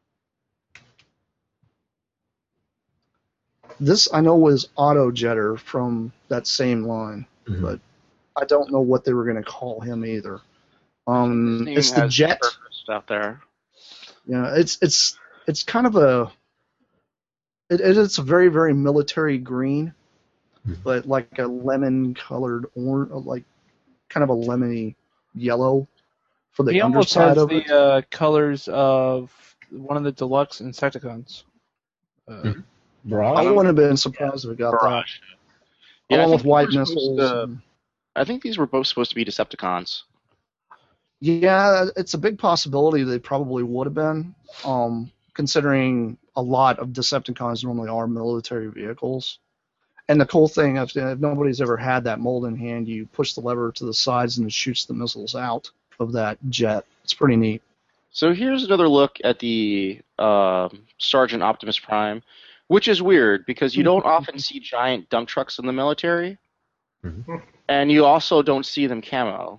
This, I know, was Autojetter from that same line, but I don't know what they were going to call him either. It's the Jet out there. Yeah, it's kind of a it's a very, very military green, but like a lemon colored orange, like kind of a lemony yellow for the underside of it. He almost has the colors of one of the deluxe Insecticons. I wouldn't have been surprised if it got that. Yeah, along with white missiles. I think these were both supposed to be Decepticons. Yeah, it's a big possibility they probably would have been, considering a lot of Decepticons normally are military vehicles. And the cool thing, if nobody's ever had that mold in hand, you push the lever to the sides and it shoots the missiles out of that jet. It's pretty neat. So here's another look at the Sergeant Optimus Prime, which is weird because you don't often see giant dump trucks in the military, and you also don't see them camo.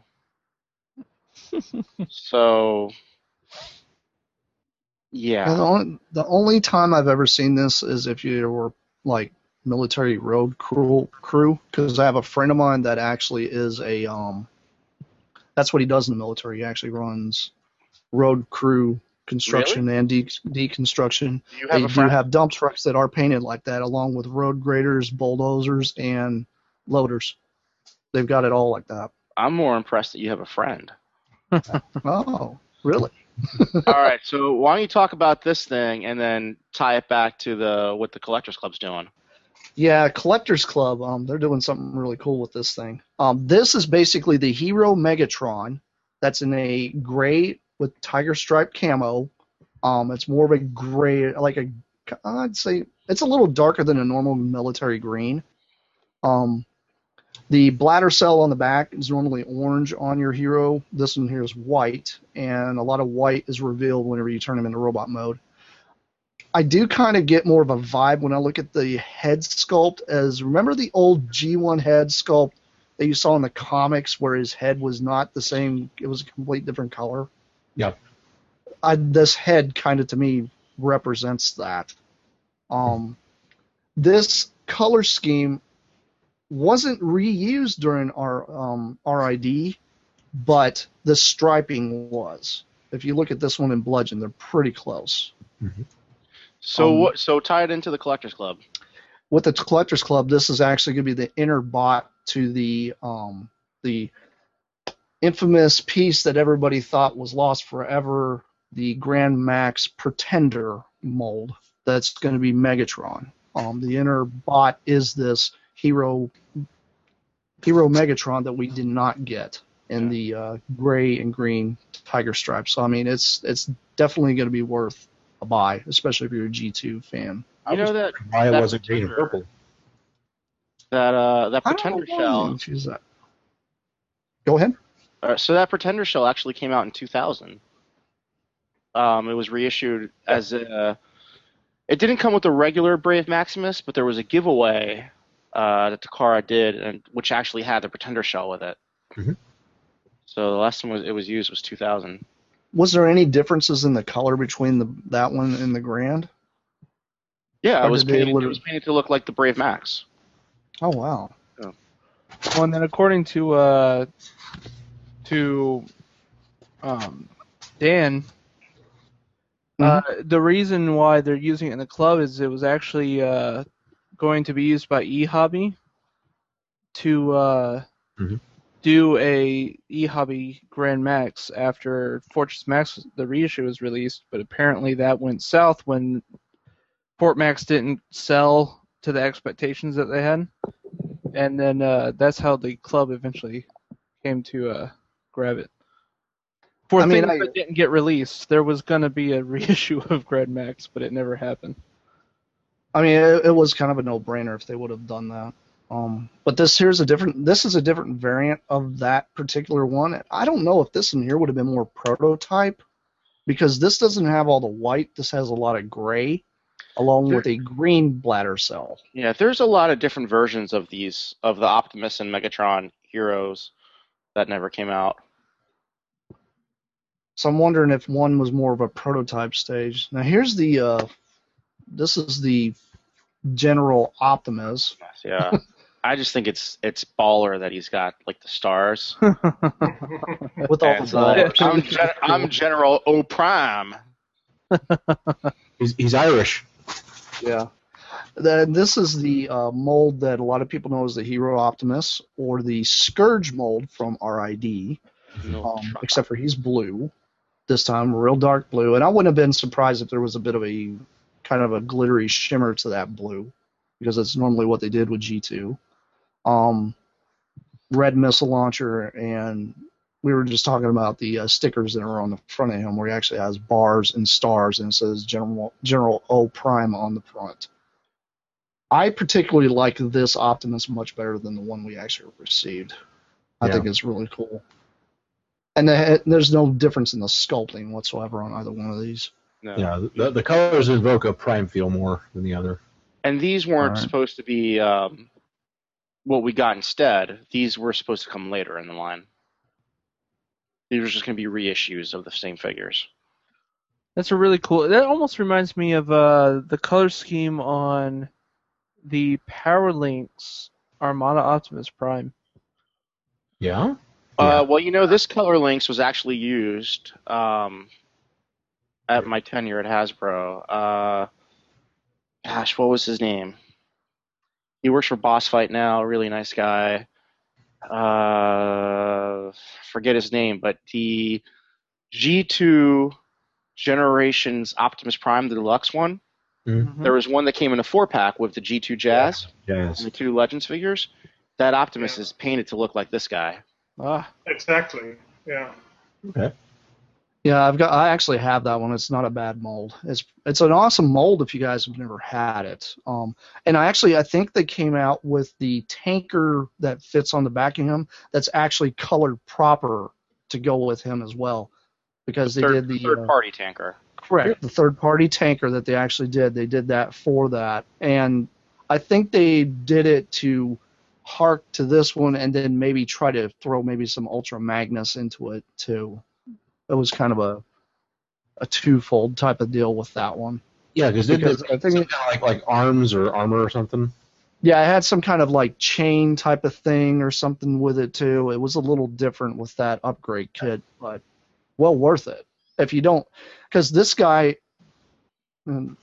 So, yeah. The only time I've ever seen this is if you were like military road crew, because I have a friend of mine that actually is a that's what he does in the military. He actually runs road crew construction and deconstruction. They do have dump trucks that are painted like that, along with road graders, bulldozers, and loaders. They've got it all like that. I'm more impressed that you have a friend. Oh, really? All right, so why don't you talk about this thing and then tie it back to what the Collectors Club's doing? Yeah, Collectors Club, they're doing something really cool with this thing. This is basically the Hero Megatron that's in a gray with tiger stripe camo. It's more of a gray, I'd say it's a little darker than a normal military green. The bladder cell on the back is normally orange on your hero. This one here is white, and a lot of white is revealed whenever you turn him into robot mode. I do kind of get more of a vibe when I look at the head sculpt as, remember the old G1 head sculpt that you saw in the comics where his head was not the same, it was a complete different color? Yeah. This head kind of, to me, represents that. This color scheme wasn't reused during our RID, but the striping was. If you look at this one in Bludgeon, they're pretty close. Mm-hmm. So tie it into the Collectors Club. With the Collectors Club, this is actually going to be the inner bot to the infamous piece that everybody thought was lost forever, the Grand Max Pretender mold. That's going to be Megatron. The inner bot is this hero Megatron that we did not get in the gray and green tiger stripes. So I mean, it's definitely going to be worth a buy, especially if you're a G2 fan. You know that why it that wasn't green and Pretender- purple. that Pretender shell. That. Go ahead. So that Pretender shell actually came out in 2000. It was reissued as a. It didn't come with the regular Brave Maximus, but there was a giveaway that Takara did, and which actually had the Pretender shell with it. Mm-hmm. So the last time it was used was 2000. Was there any differences in the color between that one and the Grand? Yeah, Or it was did they painted to look like the Brave Max. Oh wow. Well, and then according to Dan, the reason why they're using it in the club is it was actually going to be used by eHobby to do a eHobby Grand Max after Fortress Max, the reissue, was released, but apparently that went south when Fort Max didn't sell to the expectations that they had, and then that's how the club eventually came to grab it. For things that didn't get released, there was going to be a reissue of Grand Max, but it never happened. I mean, it was kind of a no-brainer if they would have done that. But this is a different variant of that particular one. I don't know if this one here would have been more prototype, because this doesn't have all the white. This has a lot of gray, along with a green bladder cell. Yeah, there's a lot of different versions of the Optimus and Megatron heroes that never came out. So I'm wondering if one was more of a prototype stage. Now here's this is the General Optimus. Yeah. I just think it's baller that he's got like the stars. With all the stars. I'm General O Prime. He's Irish. Yeah. This is the mold that a lot of people know as the Hero Optimus, or the Scourge mold from RID, except for he's blue. This time, real dark blue. And I wouldn't have been surprised if there was a bit of a kind of a glittery shimmer to that blue, because that's normally what they did with G2. Red missile launcher, and we were just talking about the stickers that are on the front of him, where he actually has bars and stars, and it says General O Prime on the front. I particularly like this Optimus much better than the one we actually received. I think it's really cool. And there's no difference in the sculpting whatsoever on either one of these. No. Yeah, the colors invoke a Prime feel more than the other. And these weren't supposed to be what we got instead. These were supposed to come later in the line. These were just going to be reissues of the same figures. That's a really cool. That almost reminds me of the color scheme on the Power Links Armada Optimus Prime. Yeah? Well, this Color Links was actually used at my tenure at Hasbro. What was his name? He works for Boss Fight now, a really nice guy. Forget his name, but the G2 Generations Optimus Prime, the deluxe one, there was one that came in a 4-pack with the G2 Jazz and the 2 Legends figures. That Optimus is painted to look like this guy. Exactly, yeah. Okay. Yeah, I actually have that one. It's not a bad mold. It's an awesome mold if you guys have never had it. And I think they came out with the tanker that fits on the back of him that's actually colored proper to go with him as well, because they did the third party tanker. correct, the third party tanker that they actually did. They did that for that, and I think they did it to hark to this one, and then maybe try to throw maybe some Ultra Magnus into it too. It was kind of a twofold type of deal with that one. Yeah, because I think it kind of like arms or armor or something. Yeah, it had some kind of like chain type of thing or something with it too. It was a little different with that upgrade kit, but well worth it. If you don't, because this guy and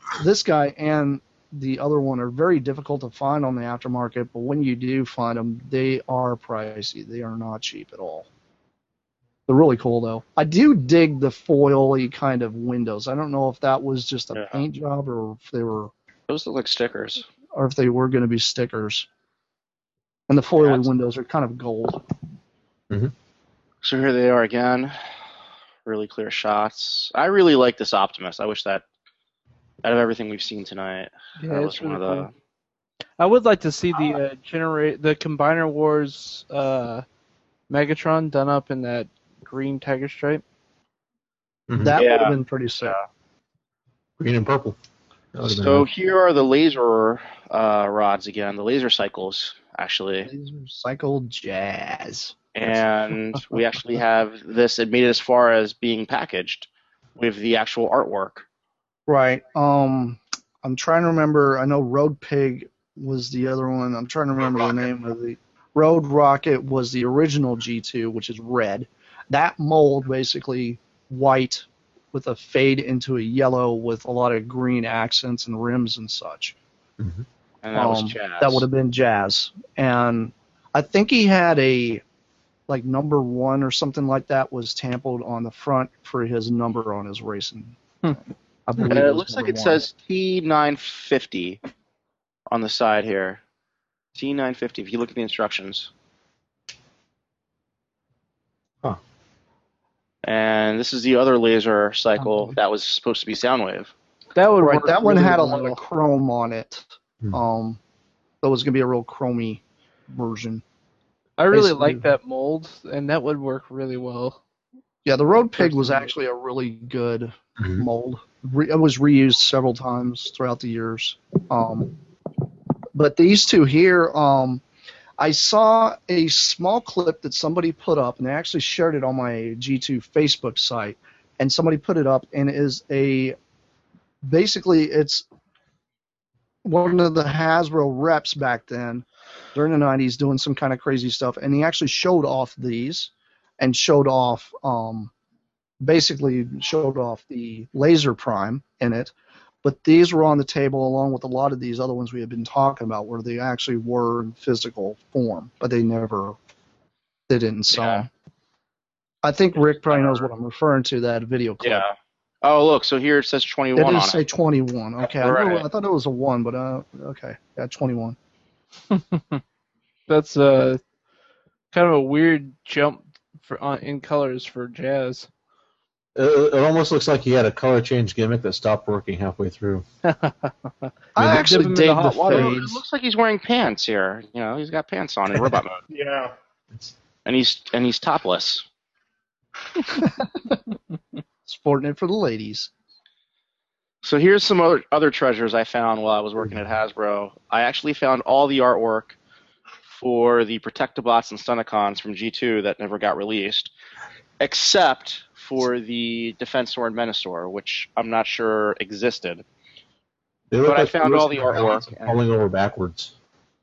the other one are very difficult to find on the aftermarket, but when you do find them, they are pricey. They are not cheap at all. They're really cool though. I do dig the foil-y kind of windows. I don't know if that was just a paint job or if they were. Those look like stickers. Or if they were going to be stickers. And the foil-y windows are kind of gold. Mm-hmm. So here they are again. Really clear shots. I really like this Optimus. I wish that out of everything we've seen tonight, yeah, that it's was one really of the. cool. I would like to see the Combiner Wars Megatron done up in that green tiger stripe. Mm-hmm. That would have been pretty sick. Yeah. Green and purple. So here are the laser rods again, the laser cycles, actually. Laser cycle jazz. And we actually have this. It made it as far as being packaged with the actual artwork. Right. I'm trying to remember. I know Road Pig was the other one. I'm trying to remember the name of the. Road Rocket was the original G2, which is red. That mold basically white with a fade into a yellow with a lot of green accents and rims and such. Mm-hmm. And that was Jazz. That would have been Jazz. And I think he had a like number 1 or something like that was tampered on the front for his number on his racing. I believe it looks like it 1. says T950 on the side here. T950, if you look at the instructions. Huh. And this is the other laser cycle that was supposed to be Soundwave. That would Right, work that one really had a well. lot of chrome on it. Hmm. That was going to be a real chromy version. I really basically. like that mold, and that would work really well. Yeah, the Road Pig was actually a really good mold. It was reused several times throughout the years. But these two here, I saw a small clip that somebody put up, and they actually shared it on my G2 Facebook site. And somebody put it up, and basically it's one of the Hasbro reps back then during the 90s doing some kind of crazy stuff. And he actually showed off these and showed off the Laser Prime in it. But these were on the table along with a lot of these other ones we had been talking about where they actually were in physical form, but they didn't sell them. I think Rick probably knows what I'm referring to, that video clip. Yeah. Oh, look, so here it says 21 on it. It does say 21. Okay, Right. I thought it was a 1, but okay. Yeah, 21. That's kind of a weird jump in colors for Jazz. It almost looks like he had a color change gimmick that stopped working halfway through. I actually dig the It fades. looks like he's wearing pants here. You know, he's got pants on in robot mode. Yeah. And he's topless. Sporting it for the ladies. So here's some other treasures I found while I was working at Hasbro. I actually found all the artwork for the Protectobots and Stunticons from G2 that never got released, except for the Defensor and Menasor, which I'm not sure existed. But I found all the artwork. Falling over backwards.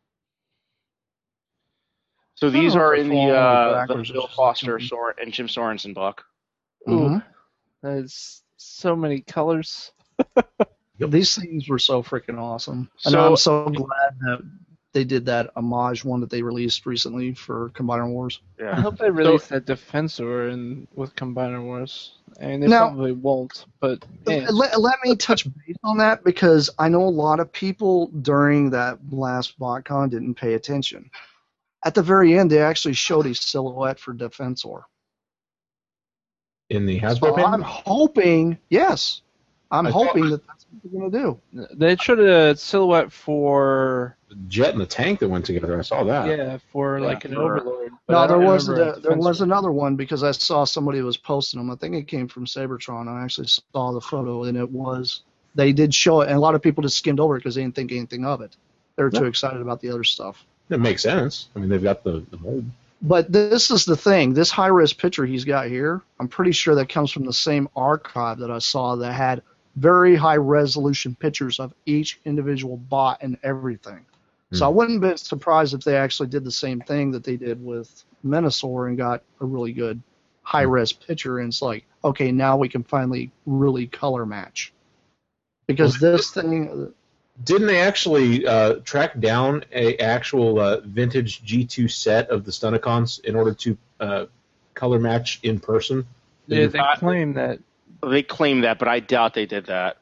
So these are in the backwards Bill or Foster and Jim Sorensen book. Mhm. There's so many colors. These things were so freaking awesome. And So- I'm so glad that they did that homage one that they released recently for Combiner Wars. I hope they release that Defensor with Combiner Wars. I mean, they Now- probably won't, but man. Let me touch base on that because I know a lot of people during that last BotCon didn't pay attention. At the very end, they actually showed a silhouette for Defensor. In the Hasbro So panel? I'm hoping, yes, I'm I hoping thought- that's what they're going to do. They showed a silhouette for The jet and the tank that went together. I saw that. for like an for- Overlord. But No, I don't there was remember a there was defense one. another one because I saw somebody was posting them. I think it came from Sabertron. I actually saw the photo, and they did show it, and a lot of people just skimmed over it because they didn't think anything of it. They were too excited about the other stuff. It makes sense. I mean, they've got the mold. But this is the thing. This high-res picture he's got here, I'm pretty sure that comes from the same archive that I saw that had very high-resolution pictures of each individual bot and everything. So I wouldn't be surprised if they actually did the same thing that they did with Menasor and got a really good high-res picture. And it's like, okay, now we can finally really color match. Because this thing... Didn't they actually track down a actual vintage G2 set of the Stunticons in order to color match in person? Yeah, they claim that. They claim that, but I doubt they did that.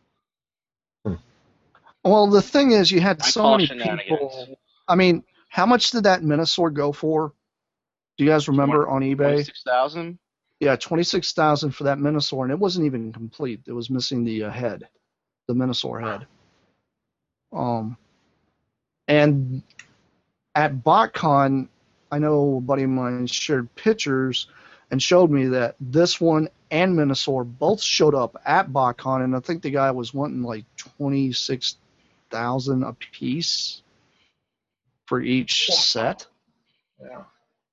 Well, the thing is, you had I so call many shenanigans. people... I mean, how much did that Menasor go for? Do you guys remember on eBay? 26,000? Yeah, 26,000 for that Menasor, and it wasn't even complete. It was missing the head, the Menasor head. And at BotCon, I know a buddy of mine shared pictures and showed me that this one and Menasor both showed up at BotCon, and I think the guy was wanting like 26,000 a piece for each set. Yeah.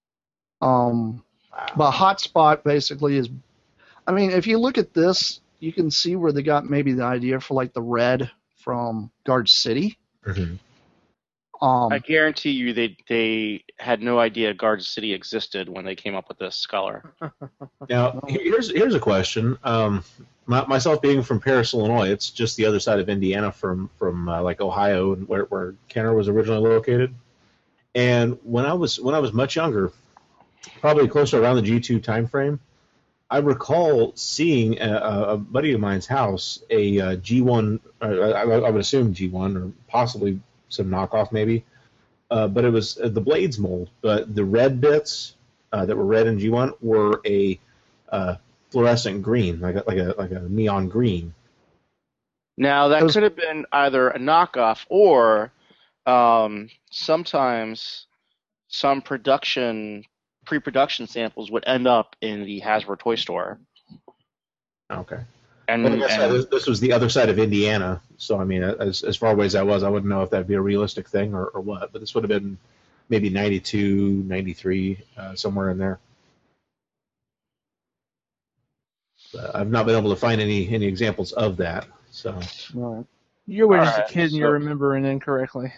But Hotspot basically is, I mean, if you look at this, you can see where they got maybe the idea for like the red from Guard City. Mm-hmm. I guarantee you they had no idea Guard City existed when they came up with this color. Now, here's a question. Myself being from Paris, Illinois, it's just the other side of Indiana from like Ohio, where Kenner was originally located. And when I was much younger, probably closer around the G2 time frame, I recall seeing a buddy of mine's house a G1, I would assume G1 or possibly some knockoff maybe, but it was the blades mold. But the red bits that were red in G1 were a fluorescent green, like a neon green. Now that could have been either a knockoff or sometimes some pre-production samples would end up in the Hasbro toy store. Okay. And, like I said, this was the other side of Indiana, so I mean, as far away as I was, I wouldn't know if that'd be a realistic thing or what, but this would have been maybe 92, 93, somewhere in there. I've not been able to find any examples of that, so. Right. You were just Alright, a kid and you're remembering incorrectly.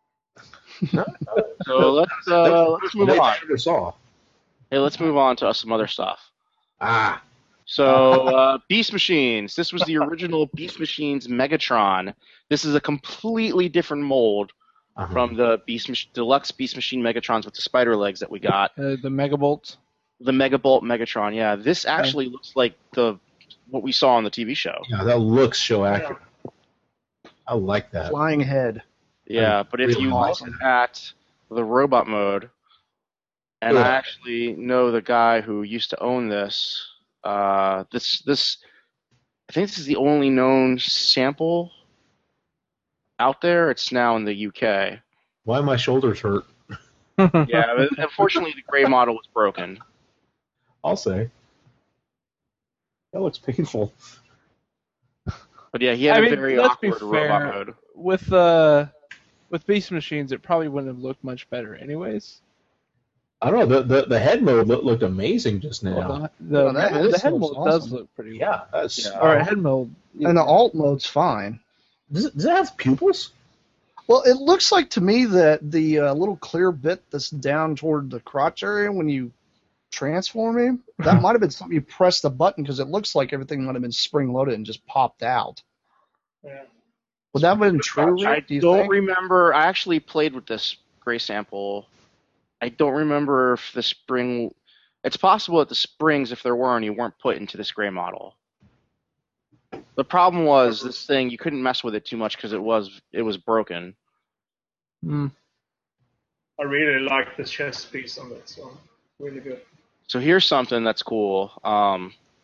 So let's move on. I never saw. Hey, let's move on to some other stuff. Ah. So, Beast Machines. This was the original Beast Machines Megatron. This is a completely different mold from the Deluxe Beast Machine Megatrons with the spider legs that we got. The Megabolt. The Megabolt Megatron, yeah. This actually looks like what we saw on the TV show. Yeah, that looks show accurate. I like that. Flying head. Yeah, but if Really you awesome. look at the robot mode, and I actually know the guy who used to own this. I think this is the only known sample out there. It's now in the UK. Why my shoulders hurt? Yeah, but unfortunately the gray model was broken. I'll say. That looks painful. But yeah, he had a very let's be awkward robot fair. mode. With Beast Machines, it probably wouldn't have looked much better anyways. I don't know. The head mode looked amazing just now. Well, that the looks head mold does awesome. look pretty well. Yeah, that's. All right, head mold. And the alt mode's fine. Does it have pupils? Well, it looks like to me that the little clear bit that's down toward the crotch area when you transform him, that might have been something you pressed the button because it looks like everything might have been spring-loaded and just popped out. Yeah. Would that have been true, Rick? I Do you don't think? remember. I actually played with this gray sample. I don't remember if the spring. It's possible that the springs, if there were any, weren't put into this gray model. The problem was this thing. You couldn't mess with it too much because it was broken. Mm. I really like the chest piece on this one. Really good. So here's something that's cool.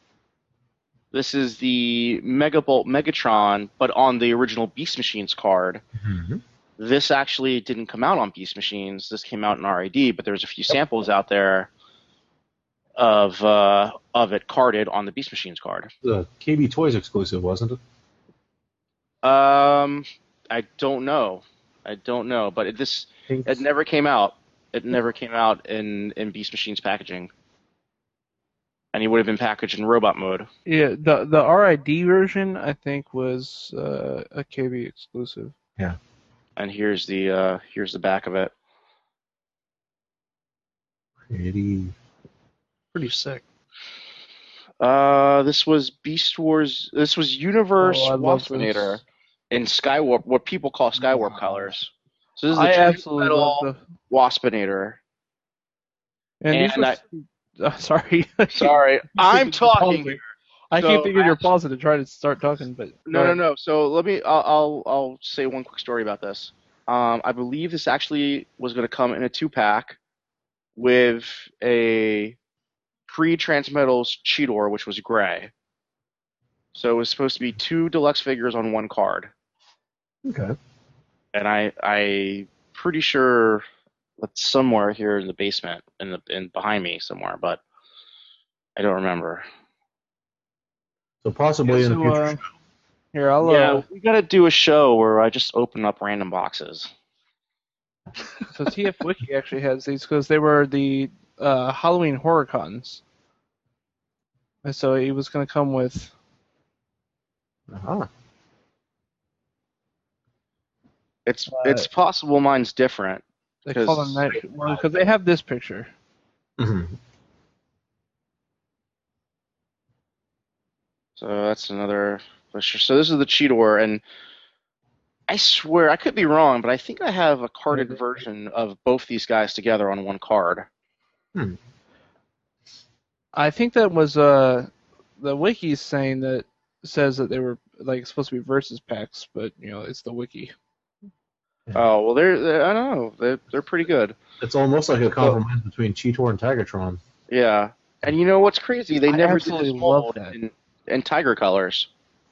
This is the Megabolt Megatron, but on the original Beast Machines card. Mm-hmm. This actually didn't come out on Beast Machines. This came out in RID, but there's a few samples out there of it carded on the Beast Machines card. The KB Toys exclusive, wasn't it? I don't know, but it never came out. It never came out in Beast Machines packaging, and he would have been packaged in robot mode. Yeah, the RID version I think was a KB exclusive. Yeah. And here's the back of it. Pretty sick. This was Beast Wars. This was Universe Waspinator in Skywarp, what people call Skywarp colors. So this is the absolutely metal Waspinator. And sorry. Sorry, I'm talking here. I keep thinking you're pausing to try to start talking, but no. So I'll say one quick story about this. I believe this actually was going to come in a 2-pack with a pre-Transmetals Cheetor, which was gray. So it was supposed to be 2 deluxe figures on 1 card. Okay. And I pretty sure it's somewhere here in the basement, in behind me somewhere, but I don't remember. So possibly in the future. Here, I'll. We got to do a show where I just open up random boxes. So TF Wiki actually has these because they were the Halloween horror cons. And so he was going to come with. Uh-huh. It's possible mine's different. They call them night because they have this picture. Mm-hmm. So that's another picture. So this is the Cheetor, and I swear I could be wrong, but I think I have a carded version of both these guys together on 1 card. I think that was the wiki saying that says that they were like supposed to be versus packs, but it's the wiki. Oh well, they're I don't know, they're pretty good. It's almost like a compromise between Cheetor and Tigatron. Yeah, and you know what's crazy? They never did this mold that. in Tiger colors.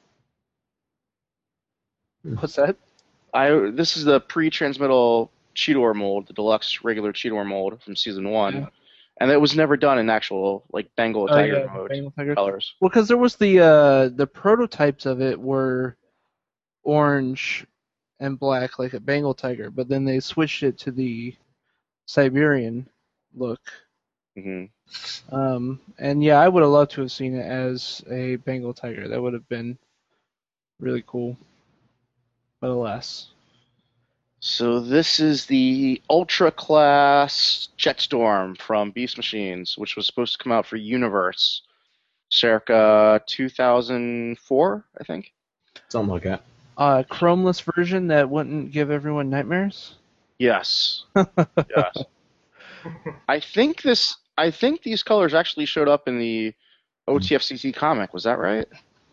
What's that? This is the pre-Transmetal Cheetor mold, the deluxe regular Cheetor mold from season 1. Yeah. And it was never done in actual Bengal Tiger mode colors. Well, because there was the prototypes of it were orange and black, like a Bengal Tiger, but then they switched it to the Siberian look. Mm-hmm. And yeah, I would have loved to have seen it as a Bengal Tiger. That would have been really cool. But alas. So this is the Ultra Class Jetstorm from Beast Machines, which was supposed to come out for Universe circa 2004, I think. Something like that. Chromeless version that wouldn't give everyone nightmares? Yes. Yes. I think these colors actually showed up in the OTFCC comic. Was that right?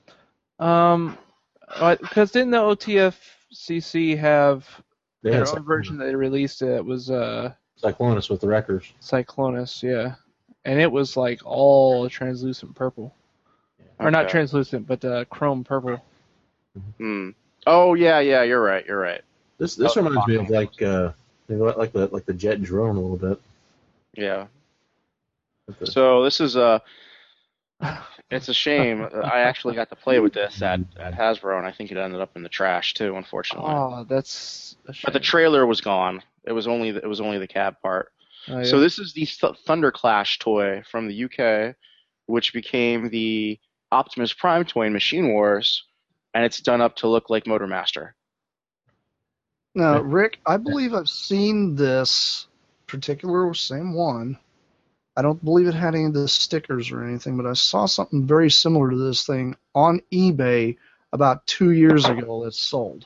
Because didn't the OTFCC have their own version that they released? It was Cyclonus with the Wreckers. Cyclonus, yeah, and it was like all translucent purple, or not translucent, but chrome purple. Hmm. Oh yeah, you're right. This reminds me of like the jet drone a little bit. Yeah. So this is it's a shame. I actually got to play with this at Hasbro, and I think it ended up in the trash too, unfortunately. Oh, that's a shame. But the trailer was gone. It was only the cab part. Oh, yeah. So this is the Thunderclash toy from the UK, which became the Optimus Prime toy in Machine Wars, and it's done up to look like Motormaster. Now, Rick, I believe I've seen this particular same one. I don't believe it had any of the stickers or anything, but I saw something very similar to this thing on eBay about 2 years ago that sold.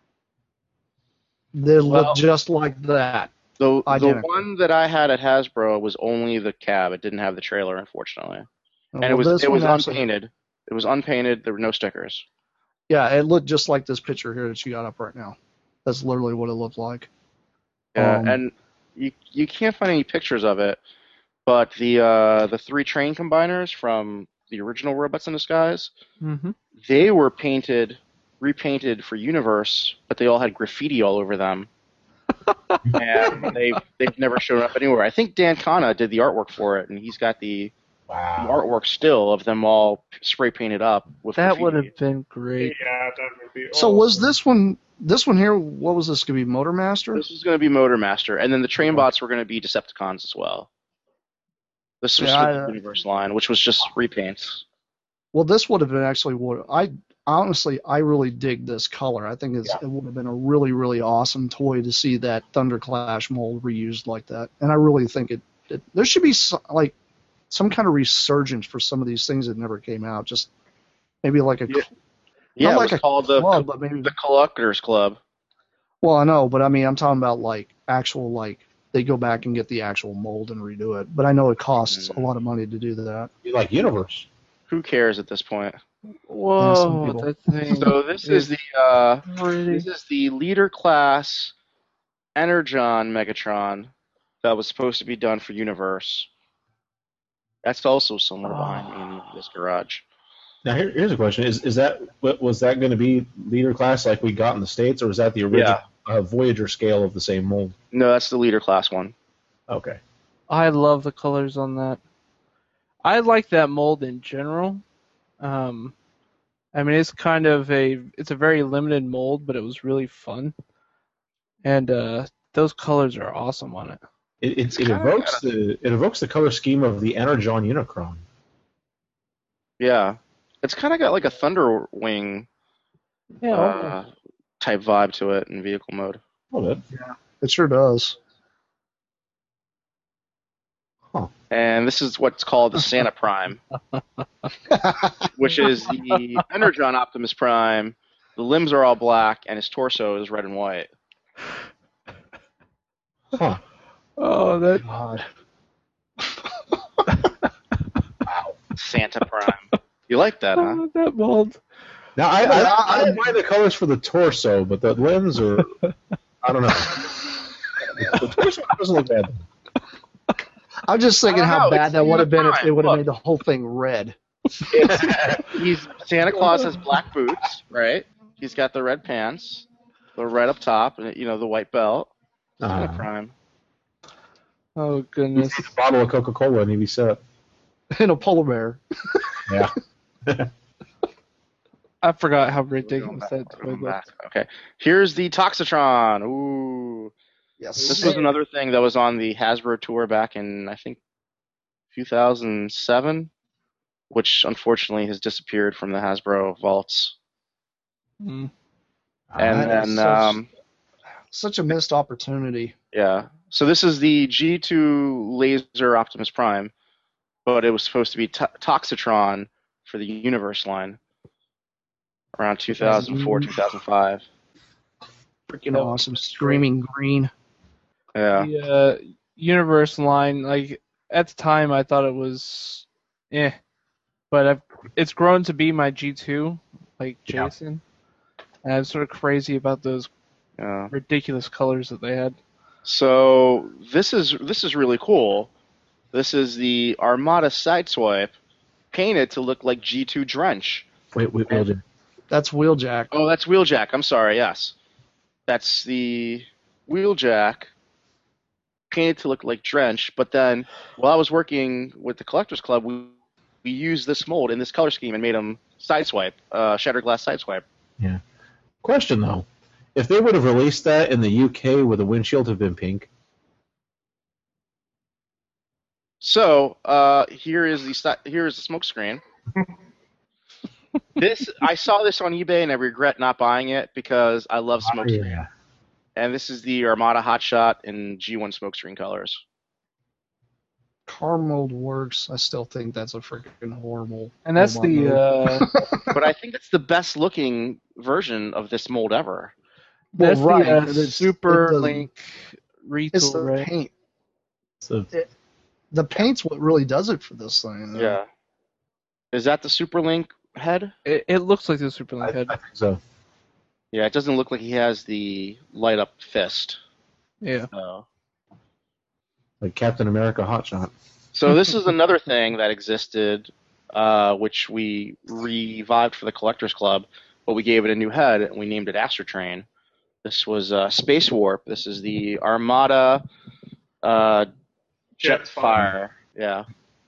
They look just like that. The one that I had at Hasbro was only the cab. It didn't have the trailer, unfortunately. And it was unpainted. It was unpainted. There were no stickers. Yeah, it looked just like this picture here that you got up right now. That's literally what it looked like. Yeah, and you can't find any pictures of it, but the 3 train combiners from the original Robots in Disguise. Mm-hmm. They were repainted for Universe, but they all had graffiti all over them. And they've never shown up anywhere. I think Dan Kana did the artwork for it, and he's got the artwork still of them all spray painted up with That graffiti. would have been great. Yeah, that would be So awesome. was this one here? What was this going to be? Motormaster? This was going to be Motormaster, and then the train bots were going to be Decepticons as well. This was the Universe line, which was just repaints. Well, this would have been actually what I really dig this color. I think it would have been a really, really awesome toy to see that Thunderclash mold reused like that. And I really think there should be some kind of resurgence for some of these things that never came out. Just maybe like a Yeah, not like it was called club, but maybe the Collectors Club. Well, I know, but I mean, I'm talking about like actual they go back and get the actual mold and redo it. But I know it costs a lot of money to do that. Like Universe. Who cares at this point? Whoa, that thing. So this is the leader class Energon Megatron that was supposed to be done for Universe. That's also somewhere behind me in this garage. Now here's a question: was that going to be leader class like we got in the States, or was that the original Voyager scale of the same mold? No, that's the leader class one. Okay. I love the colors on that. I like that mold in general. I mean, it's kind of it's a very limited mold, but it was really fun. And those colors are awesome on it. It evokes the color scheme of the Energon Unicron. Yeah, it's kind of got like a Thunderwing type vibe to it in vehicle mode. A little bit. Yeah, it sure does. Huh. And this is what's called the Santa Prime, which is the Energon Optimus Prime. The limbs are all black, and his torso is red and white. Huh. Oh, that. God. Wow. Santa Prime. You like that, huh? Oh, that mold. Now I don't mind the colors for the torso, but the limbs are I don't know. The torso doesn't look bad. I'm just thinking how bad that would have been if they would have Look. made the whole thing red. Santa Claus has black boots, right? He's got the red pants, the red up top, and the white belt. Santa Prime. Oh, goodness. A bottle of Coca-Cola and he'd be set. And a polar bear. Yeah. I forgot how ridiculous that toy Going looked. back. Okay. Here's the Toxitron. Ooh. Yes. This was another thing that was on the Hasbro tour back in, I think, 2007, which unfortunately has disappeared from the Hasbro vaults. Mm. And then, such a missed opportunity. yeah. So this is the G2 Laser Optimus Prime, but it was supposed to be Toxitron for the Universe line around 2004, 2005. Freaking awesome. Screaming green. Yeah. The Universe line, like, at the time I thought it was but it's grown to be my G2, like Jason. And I'm sort of crazy about those ridiculous colors that they had. So this is really cool. This is the Armada Sideswipe painted to look like G2 Drench. Wait, Wheeljack. That's Wheeljack. Oh, that's Wheeljack. I'm sorry. Yes, that's the Wheeljack painted to look like Drench. But then, while I was working with the Collectors Club, we used this mold in this color scheme and made him Sideswipe, Shattered Glass Sideswipe. Yeah. Question though, if they would have released that in the UK, would the windshield have been pink? So here is the smoke screen. I saw this on eBay and I regret not buying it because I love smoke screen. Yeah. And this is the Armada Hotshot in G1 smokescreen colors. Car mold works. I still think that's a freaking horrible. And that's But I think it's the best looking version of this mold ever. That's Well, right, the it's- Super it does- Link It's retool, the right? paint. So The paint's what really does it for this thing. Yeah. Is that the Super Link head? It looks like the Super Link head. I think so. Yeah, it doesn't look like he has the light up fist. Yeah. Like Captain America Hotshot. So this is another thing that existed which we revived for the Collectors Club, but we gave it a new head and we named it Astrotrain. This was Space Warp. This is the Armada Jetfire. Yeah.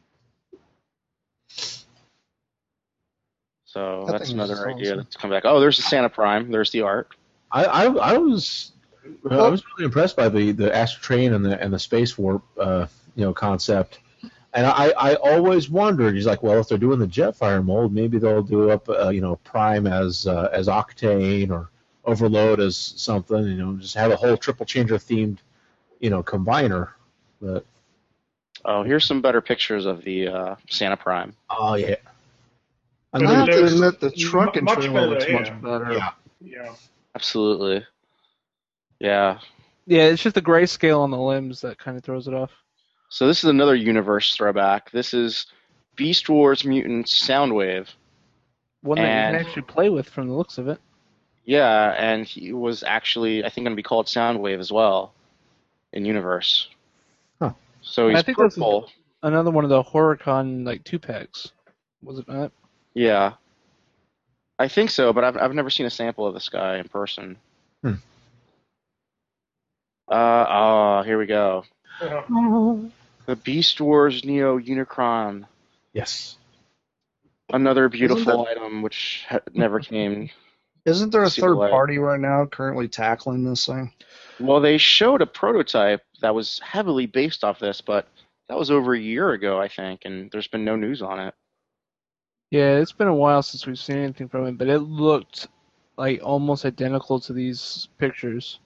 So that's another idea that's come back. Oh, there's the Santa Prime. There's the art. I was really impressed by the Astrotrain and the Space Warp concept. And I always wondered, he's like, well, if they're doing the Jetfire mold, maybe they'll do up Prime as Octane or Overload as something, just have a whole triple changer themed, combiner. But here's some better pictures of the Santa Prime. Oh yeah. I have to admit the truck and trailer looks much better. Yeah. Absolutely. Yeah. Yeah, it's just the grayscale on the limbs that kind of throws it off. So this is another universe throwback. This is Beast Wars Mutants Soundwave. One that you can actually play with from the looks of it. Yeah, and he was actually, I think, going to be called Soundwave as well in universe. Huh. So he's purple. That's another one of the HorrorCon 2-packs, was it not? Yeah. I think so, but I've never seen a sample of this guy in person. Here we go. The Beast Wars Neo Unicron. Yes. Another beautiful item which never came. Isn't there a third party right now currently tackling this thing? Well, they showed a prototype that was heavily based off this, but that was over a year ago, I think, and there's been no news on it. Yeah, it's been a while since we've seen anything from it, but it looked like almost identical to these pictures.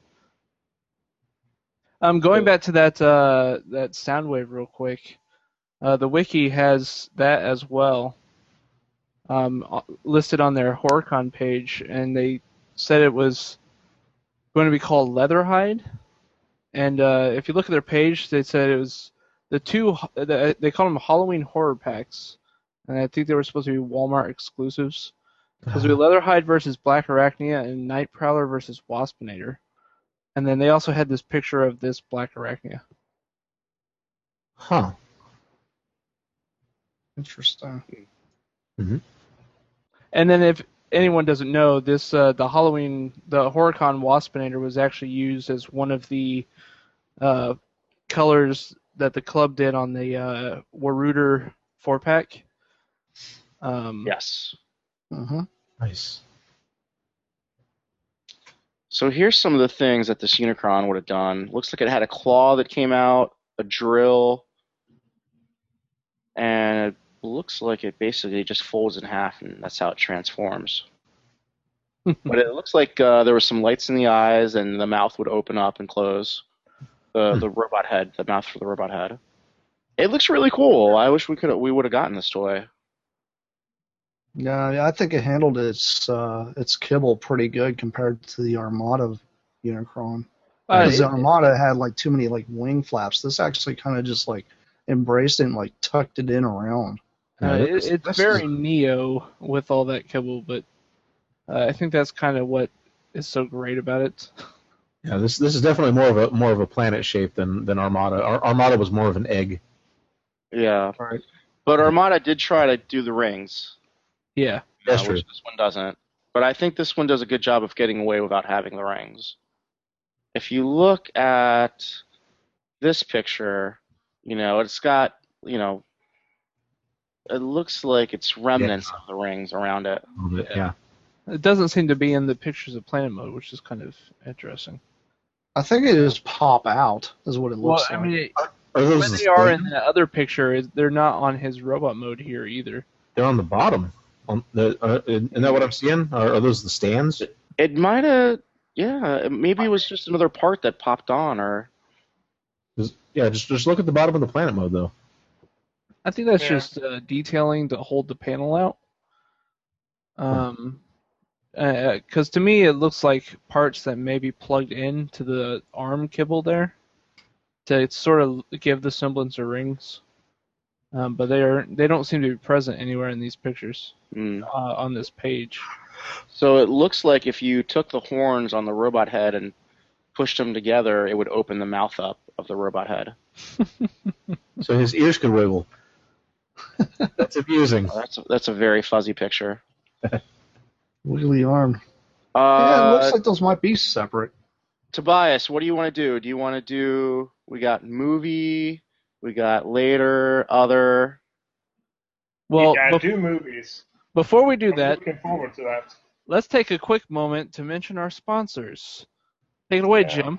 Going back to that Soundwave real quick, the wiki has that as well listed on their HorrorCon page, and they said it was going to be called Leatherhide. And if you look at their page, they said it was they call them Halloween horror packs, and I think they were supposed to be Walmart exclusives. Supposed to be Leatherhide versus Black Arachnia and Night Prowler versus Waspinator. And then they also had this picture of this Black Arachnia. Huh. Interesting. Mm-hmm. And then if anyone doesn't know, this the HorrorCon Waspinator was actually used as one of the colors that the club did on the Waruder 4-pack. Yes. Nice. So here's some of the things that this Unicron would have done. Looks like it had a claw that came out, a drill, and it looks like it basically just folds in half, and that's how it transforms. But it looks like there were some lights in the eyes, and the mouth would open up and close. The robot head, the mouth for the robot head. It looks really cool. I wish we would have gotten this toy. Yeah, I think it handled its kibble pretty good compared to the Armada Unicron. Because the Armada had too many wing flaps. This actually kind of just embraced it and tucked it in around. It's very Neo with all that kibble, but I think that's kind of what is so great about it. Yeah, this is definitely more of a planet shape than Armada. Armada was more of an egg. Yeah, right. But Armada did try to do the rings. Yeah, that's true. Which this one doesn't. But I think this one does a good job of getting away without having the rings. If you look at this picture, it's got, it looks like it's remnants of the rings around it. Yeah. It doesn't seem to be in the pictures of Planet Mode, which is kind of interesting. I think it just pop out, is what it looks like. I mean, when they are in the other picture, they're not on his robot mode here either. They're on the bottom. Isn't that what I'm seeing? Are those the stands? It might have, yeah. Maybe it was just another part that popped on, or. Just look at the bottom of the Planet Mode, though. I think that's just detailing to hold the panel out. Because to me, it looks like parts that may be plugged into the arm kibble there to sort of give the semblance of rings. But they don't seem to be present anywhere in these pictures on this page. So it looks like if you took the horns on the robot head and pushed them together, it would open the mouth up of the robot head. So his ears could wiggle. That's amusing. That's a very fuzzy picture. Wiggly arm. Yeah, it looks like those might be separate. Tobias, what do you want to do? Do you want to do? We got movie. We got later, other. Well, yeah, do movies. Before we do I'm that, looking forward to that. Let's take a quick moment to mention our sponsors. Take it away, Jim.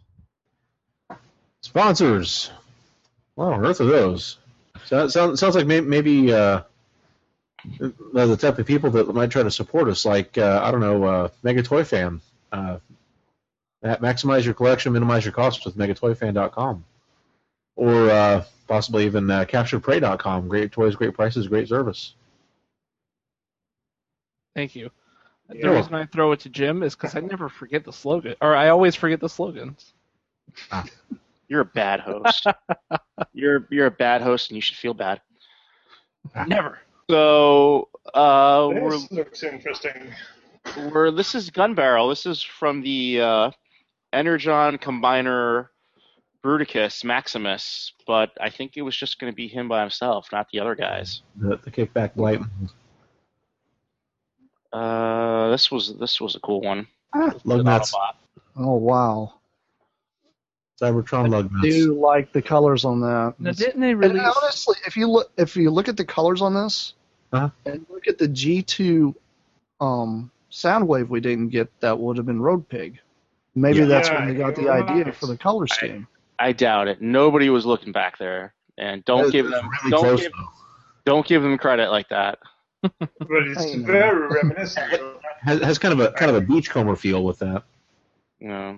Sponsors. What on earth are those? Sounds like maybe the type of people that might try to support us, like I don't know, Mega Toy Fan. Maximize your collection, minimize your costs with megatoyfan.com, or possibly even capturedprey.com. Great toys, great prices, great service. Thank you. The reason I throw it to Jim is because I never forget the slogan, or I always forget the slogans. You're a bad host. You're a bad host, and you should feel bad. Never. So this looks interesting. This is Gun Barrel. This is from the Energon Combiner Bruticus Maximus, but I think it was just going to be him by himself, not the other guys. The kickback blight. This was a cool one. Lug nuts. Oh wow. Cybertron lug nuts. I do like the colors on that. Now, didn't they release? And honestly, if you look at the colors on this, and look at the G2 Soundwave we didn't get, that would have been Road Pig. Maybe that's when they got the idea for the color scheme. I doubt it. Nobody was looking back there, and don't give them credit like that. But it's very reminiscent. Has kind of a beachcomber feel with that. No.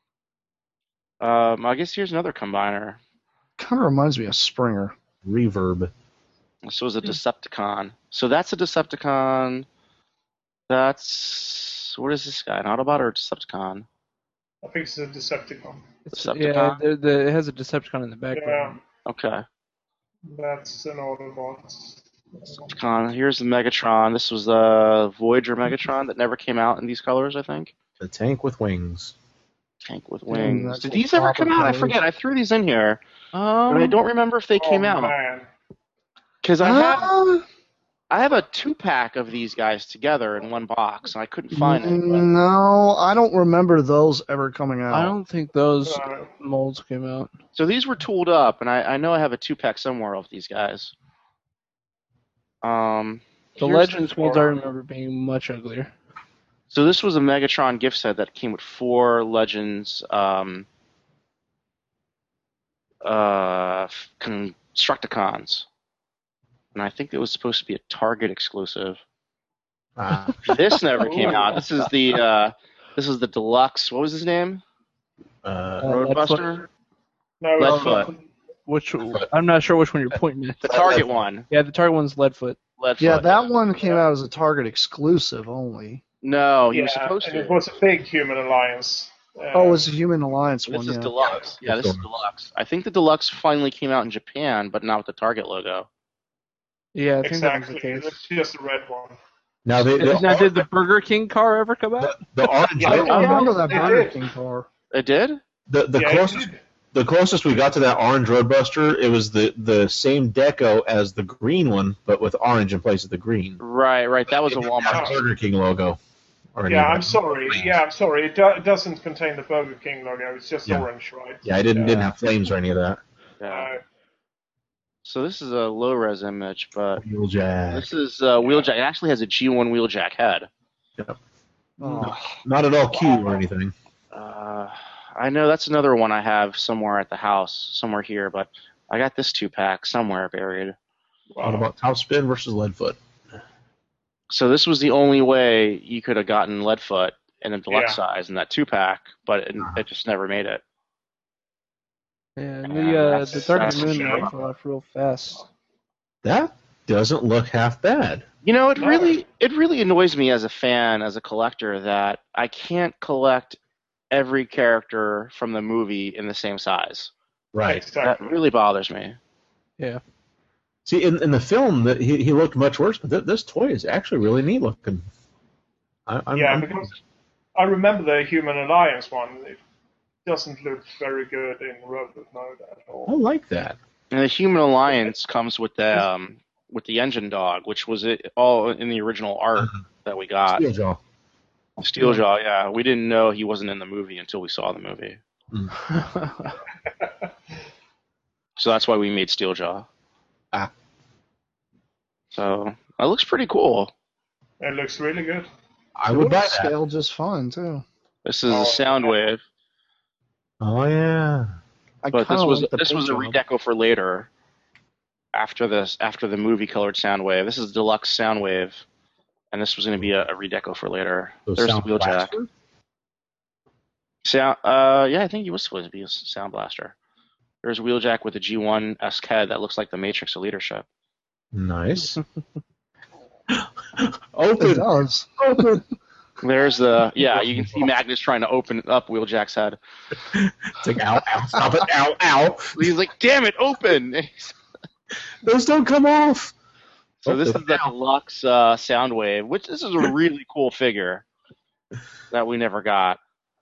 I guess here's another combiner. Kind of reminds me of Springer. Reverb. This was a Decepticon. So that's a Decepticon. That's... What is this guy? An Autobot or a Decepticon? I think it's a Decepticon. Yeah, it has a Decepticon in the background. Yeah. Okay. That's an Autobot. Decepticon. Here's the Megatron. This was the Voyager Megatron that never came out in these colors, I think. The tank with wings. Tank with wings. Did these ever come out? I forget. I threw these in here. But I don't remember if they came out. Because I have a 2-pack of these guys together in one box, and I couldn't find it. No, I don't remember those ever coming out. I don't think those molds came out. So these were tooled up, and I know I have a 2-pack somewhere of these guys. The Legends molds I remember being much uglier. So this was a Megatron gift set that came with 4 Legends Constructicons. And I think it was supposed to be a Target exclusive. This never came out. This is the deluxe. What was his name? Roadbuster? No, Leadfoot. I'm not sure which one you're pointing at. The Target one. Yeah, the Target one's Leadfoot. Yeah, that one came out as a Target exclusive only. No, he was supposed to. It was a big Human Alliance. It was a Human Alliance one. This is deluxe. Yeah, this is deluxe. I think the deluxe finally came out in Japan, but not with the Target logo. Yeah, I think that was the Exactly. case. It's just a red one. Now, Did the Burger King car ever come out? The orange. I remember that Burger King car. It did? The closest we got to that orange Roadbuster, it was the same deco as the green one, but with orange in place of the green. Right. That was a Walmart. Burger King logo. I'm sorry. It doesn't contain the Burger King logo. It's just orange, right? Yeah, I didn't have flames or any of that. Yeah. So this is a low-res image, but Wheeljack. this is Wheeljack. It actually has a G1 Wheeljack head. Yep. Not at all cute or anything. I know that's another one I have somewhere at the house, somewhere here, but I got this 2-pack somewhere buried. What about Top Spin versus Leadfoot? So this was the only way you could have gotten Leadfoot in a deluxe size in that 2-pack, but it just never made it. Yeah, the Dark Moon fell off real fast. That doesn't look half bad. You know, it really annoys me as a fan, as a collector, that I can't collect every character from the movie in the same size. Right. Exactly. That really bothers me. Yeah. See, in the film, he looked much worse, but this toy is actually really neat looking. Because I remember the Human Alliance one. It doesn't look very good in robot mode at all. I like that. And the Human Alliance comes with the with the engine dog, which was all in the original art that we got. Steeljaw. Steeljaw, yeah. We didn't know he wasn't in the movie until we saw the movie. So that's why we made Steeljaw. Ah. So that looks pretty cool. It looks really good. I would buy that. Scale just fine too. This is a Soundwave, Oh yeah. but this was a redeco for later. After the movie colored Soundwave, this is deluxe Soundwave, and this was going to be a redeco for later. So There's the Sound Wheeljack. Blaster? Sound, yeah, I think he was supposed to be a Sound Blaster. There's Wheeljack with a G1-esque head that looks like the Matrix of Leadership. Nice. It Open. does. Open. There's the you can see Magnus trying to open up Wheeljack's head. It's like, ow, ow, stop it, ow, ow. He's like, damn it, open! Those don't come off. So this is the deluxe Soundwave, which this is a really cool figure that we never got.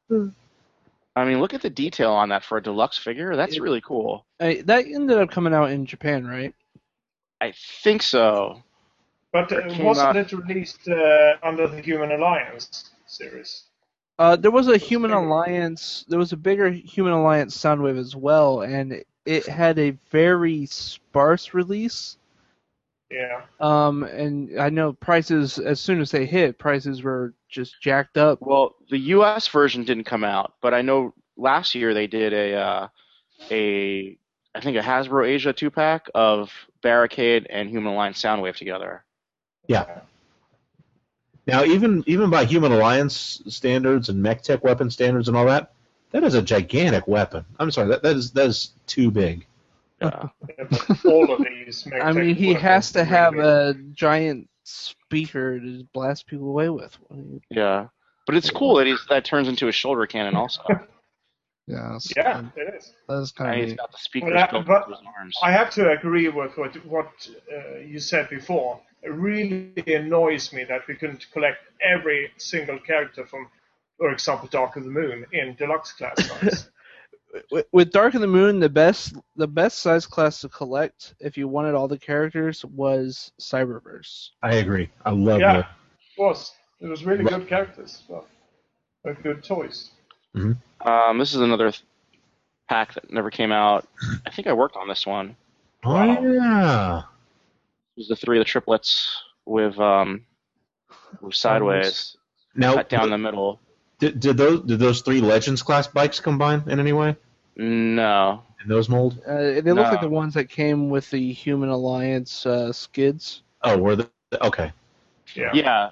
I mean, look at the detail on that for a deluxe figure. That's really cool. That ended up coming out in Japan, right? I think so. But wasn't it released under the Human Alliance series? There was a Human Alliance. There was a bigger Human Alliance Soundwave as well, and it had a very sparse release. Yeah. And I know prices, as soon as they hit, prices were just jacked up. Well, the U.S. version didn't come out, but I know last year they did I think a Hasbro Asia 2-pack of Barricade and Human Alliance Soundwave together. Yeah. Now, even by Human Alliance standards and MechTech weapon standards and all that, that is a gigantic weapon. I'm sorry, that is too big. Yeah. All of these. I mean, he has to have a giant speaker to blast people away with. Yeah, but it's cool that that turns into a shoulder cannon also. Yeah, it is. That is kind And of he's neat. got the speakers built But into his arms. I have to agree with what you said before. It really annoys me that we couldn't collect every single character from, for example, Dark of the Moon in deluxe class size. With Dark of the Moon, the best size class to collect, if you wanted all the characters, was Cyberverse. I agree. I love Yeah, it. it was really good characters. Well, good toys. This is another pack that never came out. I think I worked on this one. Oh, Wow. yeah. It was the three of the triplets with sideways, Now, cut down the middle. did those three Legends class bikes combine in any way? No. In those mold? They look like No. the ones that came with the Human Alliance skids. Oh, were they? Okay. Yeah. Yeah.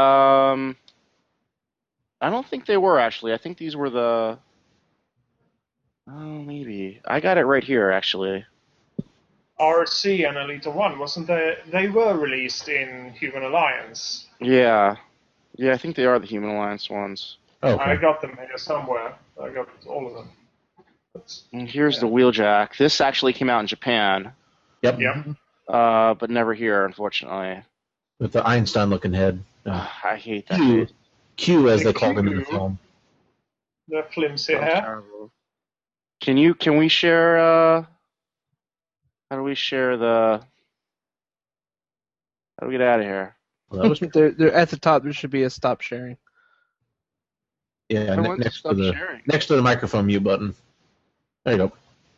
I don't think they were, actually. I think these were the... Oh, maybe. I got it right here, actually. RC and Elite One, wasn't they? They were released in Human Alliance. Yeah. Yeah, I think they are the Human Alliance ones. Okay. I got them here somewhere. I got all of them. And here's the Wheeljack. This actually came out in Japan, Yep. Yeah. but never here, unfortunately. With the Einstein-looking head. I hate that. Q, dude. Q, as The they called him in the Q. film. The flimsy So hair. terrible. Can we share, how do we share the... How do we get out of here? Well, that was, They're at the top. There should be a stop sharing. yeah, I want to next to stop the sharing. next to the microphone mute button. There you go.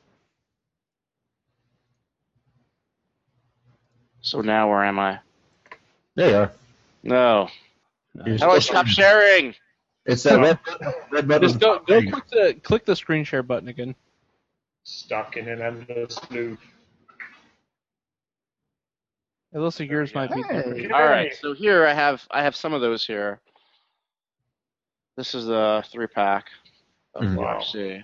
So now where am I? There you are. No. You're How do I still stop sharing. sharing? It's that red button. Just go There you click the screen share button again. Stuck in an endless loop. It looks like yours might be different. Hey. All right. So here I have some of those here. This is a 3-pack of Mhm. RC.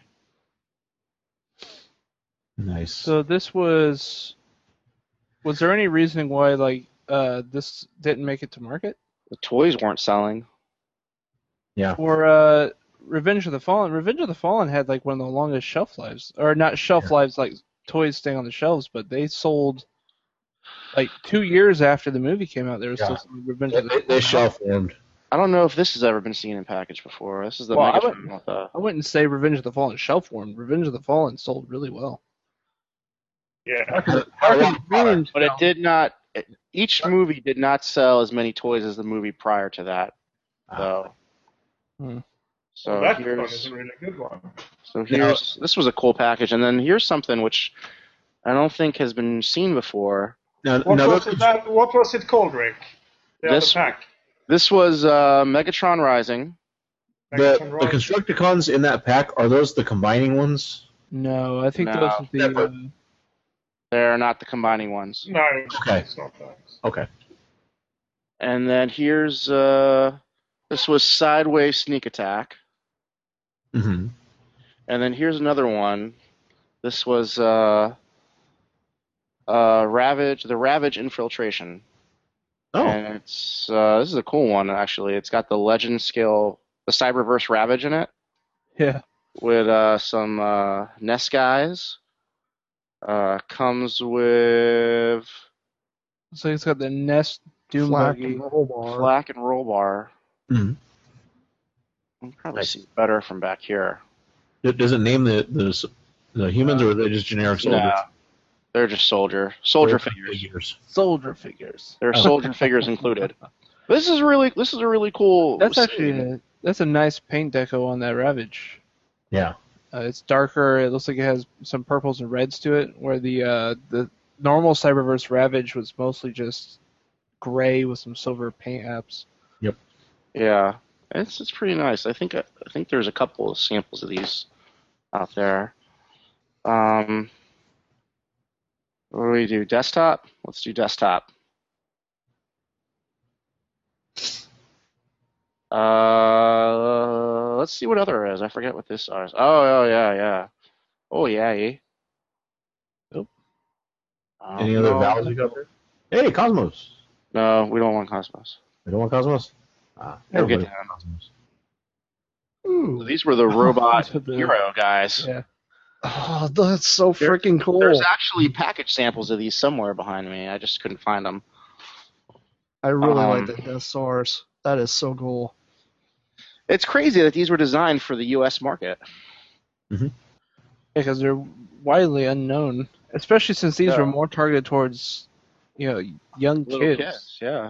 Nice. So this was there any reasoning why this didn't make it to market? The toys weren't selling. Yeah. Or Revenge of the Fallen. Revenge of the Fallen had like one of the longest shelf lives, or not shelf lives like toys staying on the shelves, but they sold like 2 years after the movie came out. There was still some Revenge of the Fallen. They shelf warmed. I don't know if this has ever been seen in package before. This is the Well, I Megatron with the... I wouldn't say Revenge of the Fallen shelf warmed. Revenge of the Fallen sold really well. Yeah. But it did not. Each movie did not sell as many toys as the movie prior to that, though. So that one is a really good one. So this was a cool package, and then here's something which I don't think has been seen before. What was it called, Rick? The other pack. This was Megatron Rising. The Constructicons in that pack, are those the combining ones? No, I think those are the... They're not the combining ones. No, okay. It's not that. Okay. And then here's... this was Sideways Sneak Attack. Mm-hmm. And then here's another one. This was Ravage, the Ravage Infiltration. Oh. And it's this is a cool one, actually. It's got the Legend scale, the Cyberverse Ravage in it. Yeah. With some Nest guys. Comes with... So it's got the Nest Doom Flak Buggy. and Roll Bar. Flak and Roll Bar. Mm-hmm. You can probably see it better from back here. Does it name the humans, or are they just generic soldiers? No, they're just soldier figures. Soldier figures. There are soldier figures included. This is a really cool. That's actually that's a nice paint deco on that Ravage. Yeah. It's darker. It looks like it has some purples and reds to it, where the normal Cyberverse Ravage was mostly just gray with some silver paint apps. Yep. Yeah, it's pretty nice. I think there's a couple of samples of these out there. What do we do? Desktop? Let's do desktop. Let's see what other is. I forget what this is. Oh yeah. Oh yeah. Nope. Any other vowels you got there? Hey, Cosmos. No, we don't want Cosmos. We don't want Cosmos? We'll get down. Cosmos. So these were the robot hero guys. Yeah. Oh, that's so freaking cool. There's actually package samples of these somewhere behind me. I just couldn't find them. I really like the Death Stars. That is so cool. It's crazy that these were designed for the U.S. market. Mm-hmm. Because they're widely unknown, especially since these were more targeted towards, young kids. Yeah.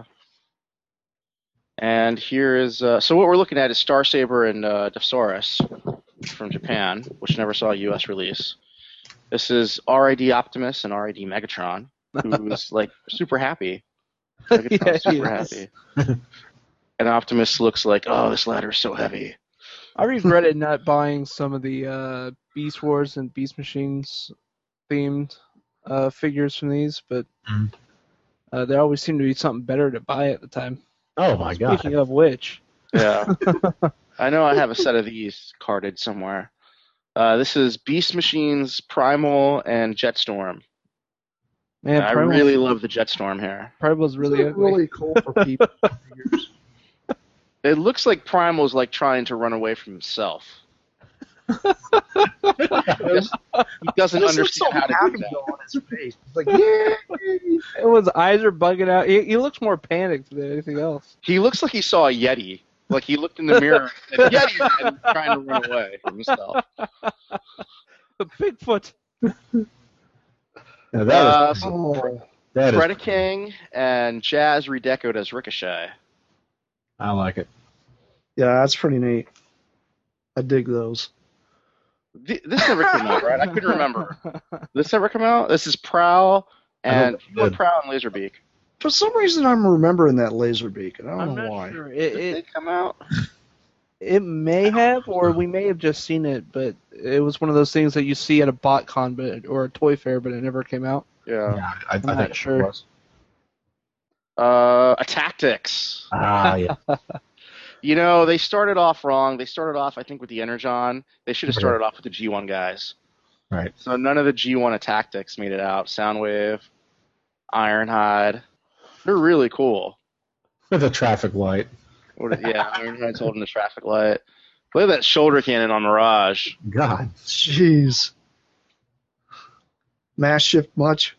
And here is so what we're looking at is Starsaber and Depsaurus from Japan, which never saw a U.S. release. This is R.I.D. Optimus and R.I.D. Megatron, who's like super happy. Megatron's super happy. And Optimus looks like, oh, this ladder is so heavy. I regretted not buying some of the Beast Wars and Beast Machines themed figures from these, but there always seemed to be something better to buy at the time. Oh my god! Speaking of which, yeah, I know I have a set of these carded somewhere. This is Beast Machines, Primal, and Jetstorm. Man, I really love the Jetstorm here. Primal's really cool for people. It looks like Primal's like trying to run away from himself. He doesn't understand how to do that. On his face. It's like, yeah. And his eyes are bugging out. He looks more panicked than anything else. He looks like he saw a Yeti. Like he looked in the mirror and Yeti and trying to run away from himself. Bigfoot. That is Predaking and Jazz redecoed as Ricochet. I like it. Yeah, that's pretty neat. I dig those. This never came out, right? I couldn't remember. This never come out? This is Prowl and Laserbeak. For some reason, I'm remembering that Laserbeak, and I don't know why. Sure. Did they come out? It may have, or we may have just seen it, but it was one of those things that you see at a BotCon or a toy fair, but it never came out. Yeah. I think not sure. it was. Tactics. Yeah. They started off wrong. They started off, I think, with the Energon. They should have started off with the G1 guys. Right. So none of the G1 Tactics made it out. Soundwave, Ironhide. They're really cool. With a traffic light. Ironhide's holding the traffic light. Look at that shoulder cannon on Mirage. God. Jeez. Mass shift much?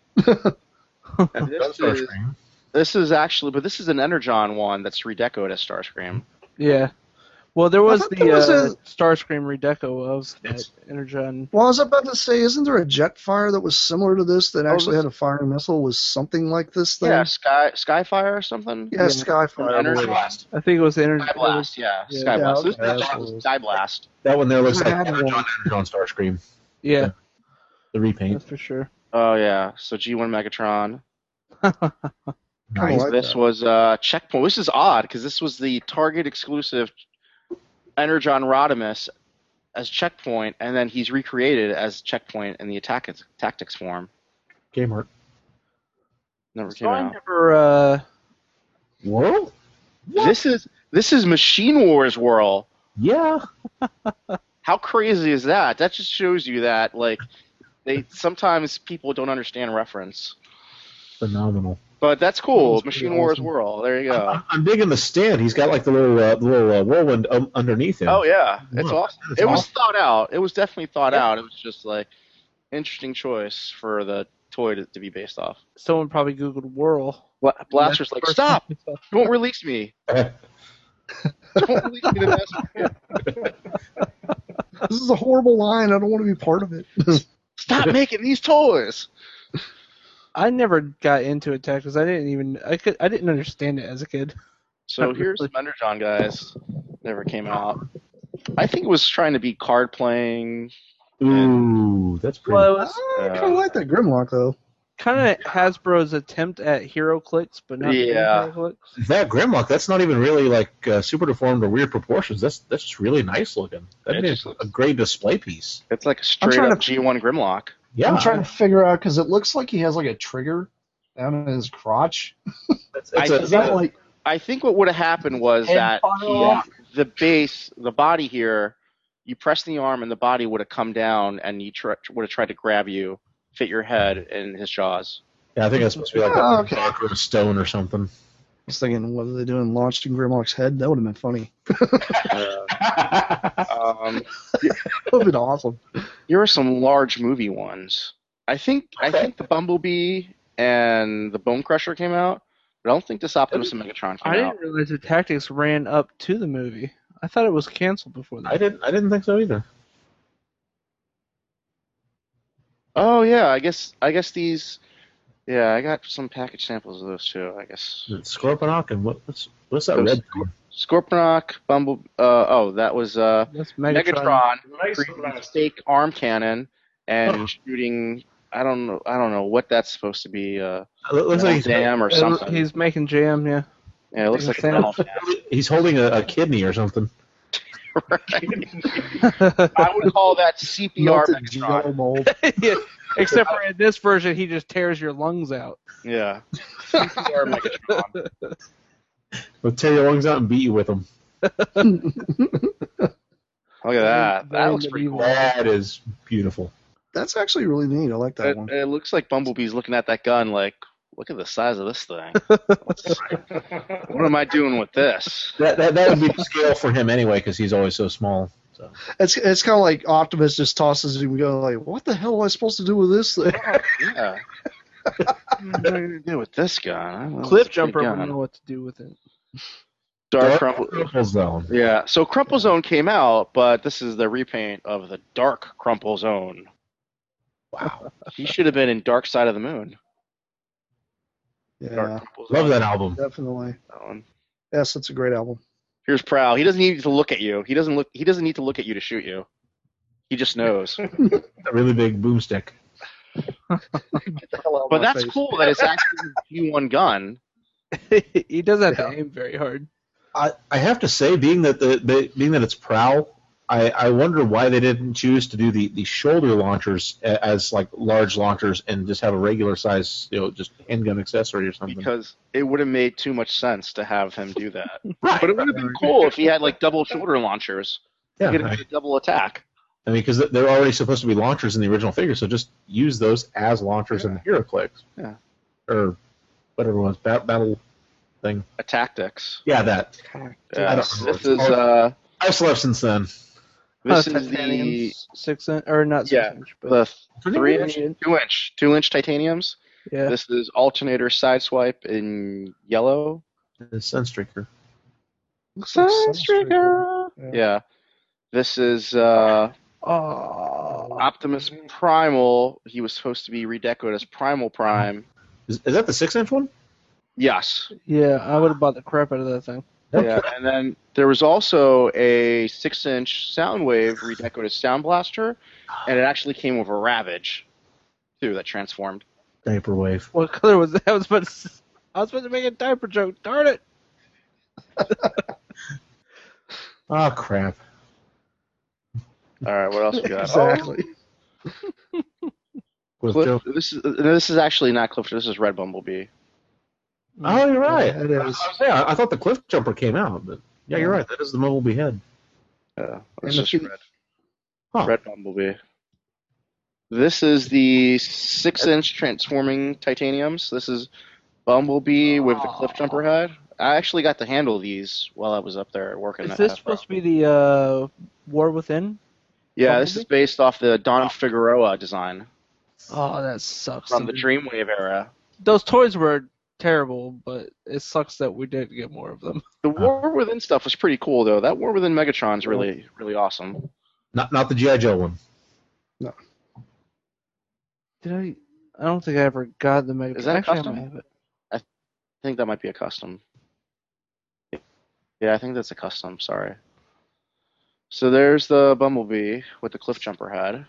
This is an Energon one that's redecoed as Starscream. Yeah. Well, there was thought the there was a- Starscream redeco of that It's- Energon. Well, I was about to say, isn't there a Jetfire that was similar to this that actually this- had a firing missile? Was something like this thing? Yeah, Skyfire or something. Yeah, Skyfire. I Energy believe. Blast. I think it was the Sky Blast, yeah, Yeah. Sky Yeah, Blast. okay, This that's is what it was. Sky Blast. That one there looks I like had one. Energon Starscream. Yeah, The repaint. that's for sure. Oh yeah, so G1 Megatron. Kinda Nice. like This that. was Checkpoint. This is odd because this was the Target exclusive Energon Rodimus as Checkpoint, and then he's recreated as Checkpoint in the Tactics form. Kmart. Never came So I out. never. World? This is Machine Wars World. Yeah. How crazy is that? That just shows you that like sometimes people don't understand reference. Phenomenal. But that's cool. That's pretty Machine Wars awesome. World. There you go. I'm digging the stand. He's got like the little whirlwind underneath him. Oh yeah, it's Wow, awesome. that's It was awesome. thought out. It was definitely thought out. It was just like interesting choice for the toy to be based off. Someone probably Googled Whirl. Blaster's like, stop! Don't release me! Don't release me to mess. This is a horrible line. I don't want to be part of it. Stop making these toys! I never got into Attack because I didn't understand it as a kid. So here's some Energon guys. Never came out. I think it was trying to be card playing. Ooh, that's pretty. Well, it was I kind of like that Grimlock though. kind of Hasbro's attempt at hero clicks, but not really Yeah. hero clicks. That Grimlock, that's not even really like super deformed or weird proportions. That's just really nice looking. That It is just a great display piece. It's like a straight trying up to- G1 Grimlock. Yeah, I'm trying to figure out because it looks like he has like a trigger down in his crotch. That's Is that like I think what would have happened was Head that fire off? the base, the body here, you press the arm and the body would have come down and you would have tried to grab you, fit your head in his jaws. I think that's supposed to be like Oh, a okay. rock or a stone or something. I was thinking, what are they doing? Launched in Grimlock's head? That would have been funny. Um, That would have been awesome. here are some large movie ones. I think the Bumblebee and the Bone Crusher came out, but I don't think this Optimus and Megatron I came out. didn't realize the Tactics ran up to the movie. I thought it was canceled before that. I didn't think so either. Oh yeah, I guess these. Yeah, I got some package samples of those too. I guess Scorponok and what's that Those- red thing? Scorponok, Bumble. that was That's Megatron Laser creating blast. fake arm cannon and Oh. shooting. I don't know what that's supposed to be. It looks like Jam or something. He's making jam, yeah. Yeah, it looks like a Sam. metal jam. he's holding a kidney or something. I would call that CPR Melted Megatron. jello mold. Yeah, except for in this version, he just tears your lungs out. Yeah, CPR Megatron. We'll tear your lungs out and beat you with them. Look at that. That Very looks pretty cool. medieval. That is beautiful. That's actually really neat. I like that It, one. it looks like Bumblebee's looking at that gun like, look at the size of this thing. What am I doing with this? That would be the scale for him anyway because he's always so small. So It's kind of like Optimus just tosses it and we go like, what the hell am I supposed to do with this thing? Yeah. What am I going to do with this gun? Cliff Jumper wouldn't know what to do with it. Dark Crumple. Crumple Zone. Yeah, so Crumple Zone came out, but this is the repaint of the Dark Crumple Zone. Wow, He should have been in Dark Side of the Moon. Dark Yeah, Crumple Zone. love that album. definitely. That one. Yes, it's a great album. Here's Prowl. He doesn't need to look at you. He doesn't need to look at you to shoot you. He just knows. A really big boomstick. Get the hell out of But my that's face. cool that it's actually a G1 gun. He does have Yeah. to aim very hard. I have to say, being that it's Prowl, I wonder why they didn't choose to do the shoulder launchers as like large launchers and just have a regular size, just handgun accessory or something. Because it would have made too much sense to have him do that. Right. But it would have been cool if he had like double shoulder launchers. Yeah, He could have a double attack. I mean, because they're already supposed to be launchers in the original figure, so just use those as launchers in the HeroClix. Yeah. Or whatever it was, battle thing. A tactics. Yeah, that. Yeah, don't know. this is I've slept since then. this is Titanium the 6 inch, or not 6 Yeah, inch, but the 3-inch, 2-inch titaniums. yeah. This is alternator sideswipe in yellow. The Sunstreaker. Looks like Sunstreaker. Yeah. This is Oh. Optimus Primal. He was supposed to be redecoed as Primal Prime. Is that the 6-inch one? Yes. Yeah, I would have bought the crap out of that thing. Yeah, and then there was also a 6-inch Soundwave redecoed as Sound Blaster, and it actually came with a Ravage, too, that transformed. Diaper wave. What color was that? I was supposed to make a diaper joke. Darn it! Oh, crap. All right, what else we got? Exactly. Cliff, this is actually not Cliff. This is Red Bumblebee. Oh, you're right. Yeah, it is. I thought the Cliff Jumper came out, but yeah, you're right. That is the Bumblebee head. Yeah, And it's the just feet. red. Huh. Red Bumblebee. This is the 6-inch transforming titaniums. This is Bumblebee with the Cliff Jumper head. I actually got to handle these while I was up there working. Is this supposed to be the War Within? Yeah, this is based off the Don Figueroa design Oh, that sucks. from the Dreamwave era. Those toys were terrible, but it sucks that we didn't get more of them. The War Within stuff was pretty cool, though. That War Within Megatron's really, really awesome. Not the G.I. Joe one. Did I? I don't think I ever got the Megatron. Is that a Actually, custom? I might have it. I think that might be a custom. Yeah, I think that's a custom. Sorry. So there's the Bumblebee with the Cliff Jumper head.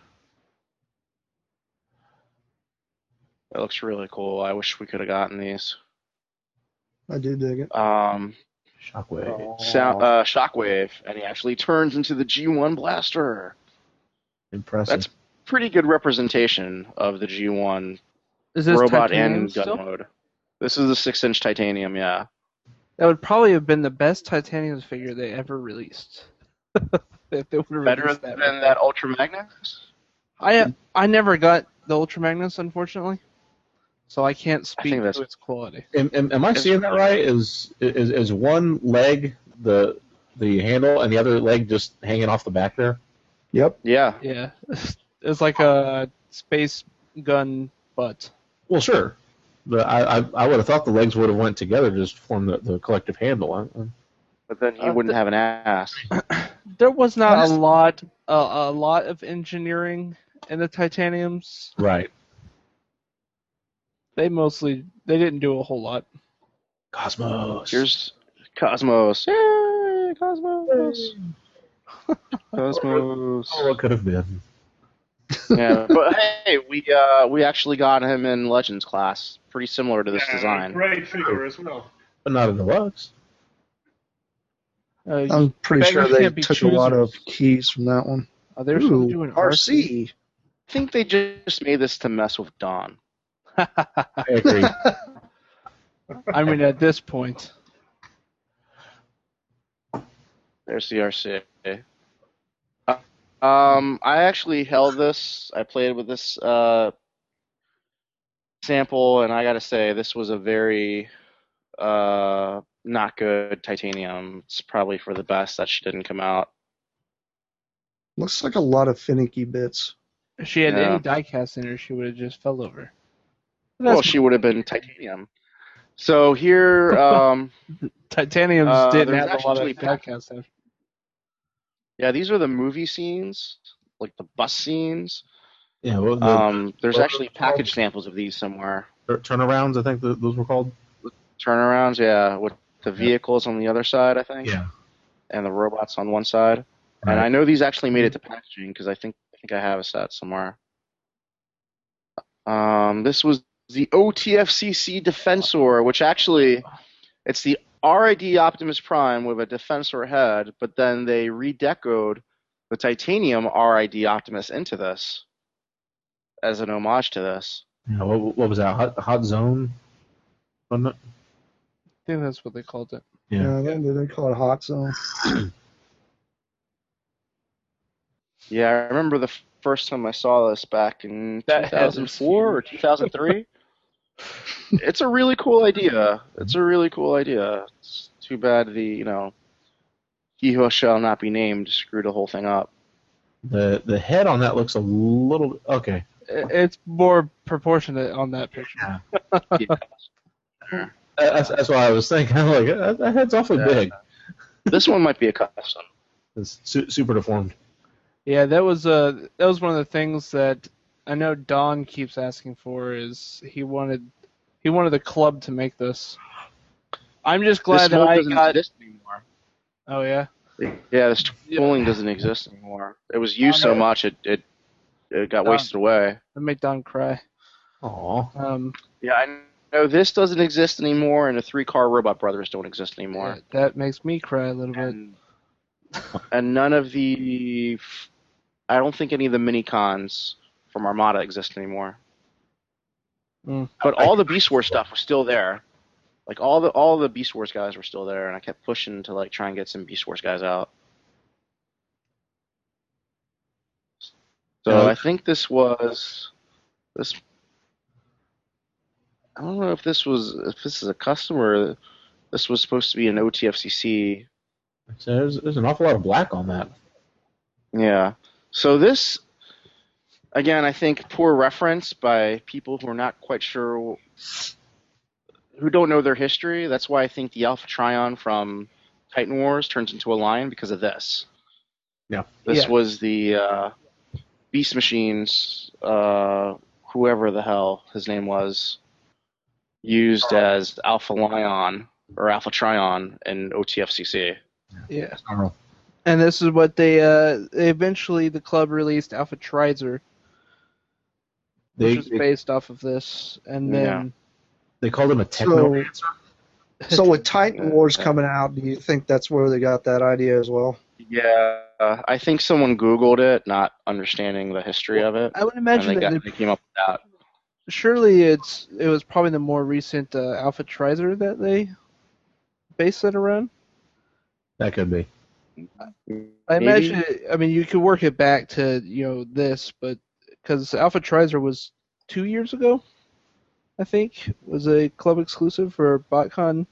That looks really cool. I wish we could have gotten these. I do dig it. Shockwave. Shockwave, and he actually turns into the G1 Blaster. Impressive. That's pretty good representation of the G1 Is this robot titanium and gun still? mode. This is the 6-inch titanium, yeah. That would probably have been the best titanium figure they ever released. If they would have Better released than that. that Ultra Magnus? I never got the Ultra Magnus, unfortunately, so I can't speak think that's- to its quality. Am I seeing that right? Is one leg the handle and the other leg just hanging off the back there? Yep. Yeah. Yeah, it's like a space gun butt. Well, sure. But I would have thought the legs would have went together to just form the collective handle. But then he wouldn't have an ass. There was not a lot of engineering in the titaniums. Right. They didn't do a whole lot. Cosmos. Here's Cosmos. Yay, Cosmos. Cosmos. Oh, what could have been. Yeah, but hey, we actually got him in Legends class. Pretty similar to this design. Great figure as well. But not a deluxe. I'm pretty beggars sure they can't be took a lot of choosers. keys from that one. Oh, they were supposed to do Ooh, an RC. I think they just made this to mess with Don. I agree. I mean, at this point, There's the RC. I actually held this. I played with this sample, and I gotta say, this was a very not good titanium. It's probably for the best that she didn't come out. Looks like a lot of finicky bits. if she had Yeah. any diecast in her, she would have just fell over. Well, she would have been titanium. So here, Titaniums didn't there's have a lot of actually diecast in. yeah, these are the movie scenes, like the bus scenes. Yeah. Well, There's actually package samples of these somewhere. turnarounds, I think those were called. Turnarounds, yeah, with the vehicles on the other side, I think. Yeah. And the robots on one side. And I know these actually made it to packaging because I think I have a set somewhere. This was the OTFCC Defensor, which actually it's the RID Optimus Prime with a Defensor head, but then they redecoed the titanium RID Optimus into this as an homage to this. Yeah, what was that? Hot Zone? Wasn't it? I think that's what they called it. Yeah, they call it Hot Zone. Yeah, I remember the first time I saw this back in That head is 2004 or 2003. It's a really cool idea. It's too bad he who shall not be named screwed the whole thing up. The head on that looks a little okay. It's more proportionate on that picture. Yeah. That's what I was thinking. I'm like, that head's awfully big. This one might be a custom. It's super deformed. Yeah, that was one of the things that I know Don keeps asking for. Is he wanted the club to make this. I'm just glad This that mold I doesn't got. exist anymore. Oh yeah. Yeah, this tooling doesn't exist anymore. It was used so much it got wasted away. That made Don cry. Aw. Yeah, I know this doesn't exist anymore, and the 3-car Robot Brothers don't exist anymore. That makes me cry a little bit. And none of the, I don't think any of the mini cons from Armada exist anymore. But all the Beast Wars stuff was still there. Like all the Beast Wars guys were still there, and I kept pushing to like try and get some Beast Wars guys out. So I think this was this. I don't know if this is a customer. This was supposed to be an OTFCC. So there's an awful lot of black on that. Yeah. So this, again, I think poor reference by people who are not quite sure, who don't know their history. That's why I think the Alpha Trion from Titan Wars turns into a lion because of this. Yeah. This was the Beast Machines, whoever the hell his name was, used as Alpha Lion or Alpha Trion in OTFCC. Yeah. And this is what they eventually the club released Alpha Trizer, which is based off of this, and then they called him a technomancer. So with Titan Wars coming out, do you think that's where they got that idea as well? Yeah, I think someone Googled it, not understanding the history of it. I would imagine and they came up with that. Surely it was probably the more recent Alpha Trizer that they based it around. That could be. I imagine. I mean, you could work it back to this, but because Alpha Trizer was 2 years ago, I think was a club exclusive for BotCon.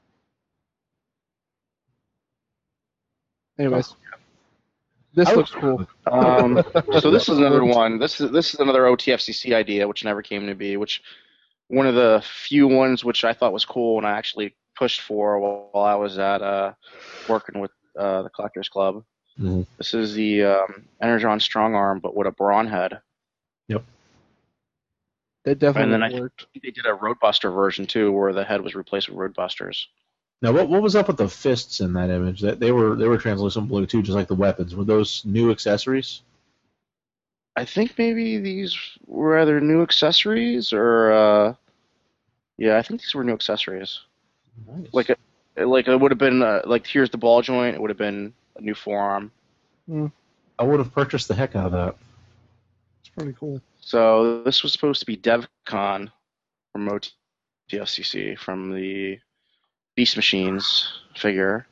Anyways, this looks cool. So this is another one. This is another OTFCC idea, which never came to be. Which one of the few ones which I thought was cool, and I actually pushed for while I was at working with the Collectors Club. Mm-hmm. This is the Energon Strong Arm, but with a Brawn head. Yep. That definitely and then worked. I think they did a Roadbuster version too, where the head was replaced with Roadbusters. Now, what was up with the fists in that image? That they were translucent blue too, just like the weapons. Were those new accessories? I think maybe these were either new accessories or yeah, I think these were new accessories. Nice. Like it would have been like here's the ball joint. It would have been a new forearm. I would have purchased the heck out of that. It's pretty cool. So this was supposed to be DevCon from OTFCC from the Beast Machines figure.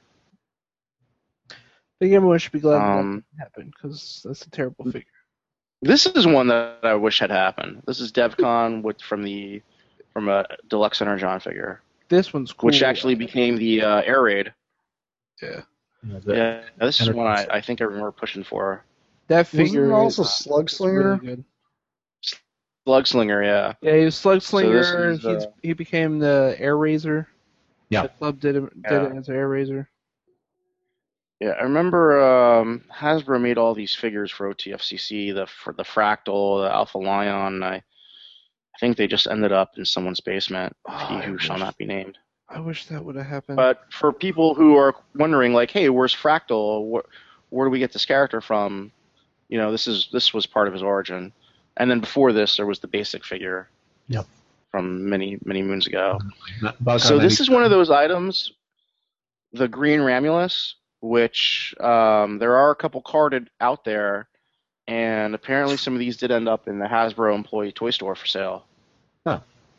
I think everyone should be glad that didn't happen because that's a terrible figure. This is one that I wish had happened. This is DevCon from a Deluxe Energon figure. This one's cool. Which actually became the Air Raid. Yeah. Yeah, this is one I think I remember pushing for. That figure also Slugslinger. Really good. Slugslinger, yeah. Yeah, he was Slugslinger. So he became the Air Razor. Yeah. The club did it as Air Razor. Yeah, I remember Hasbro made all these figures for OTFCC, for the Fractal, the Alpha Lion. I think they just ended up in someone's basement. He who shall not be named. I wish that would have happened. But for people who are wondering, like, hey, where's Fractal? Where do we get this character from? This was part of his origin. And then before this, there was the basic figure. Yep. From many, many moons ago. So this is one of those items, the Green Ramulus, which there are a couple carded out there, and apparently some of these did end up in the Hasbro employee toy store for sale. Huh.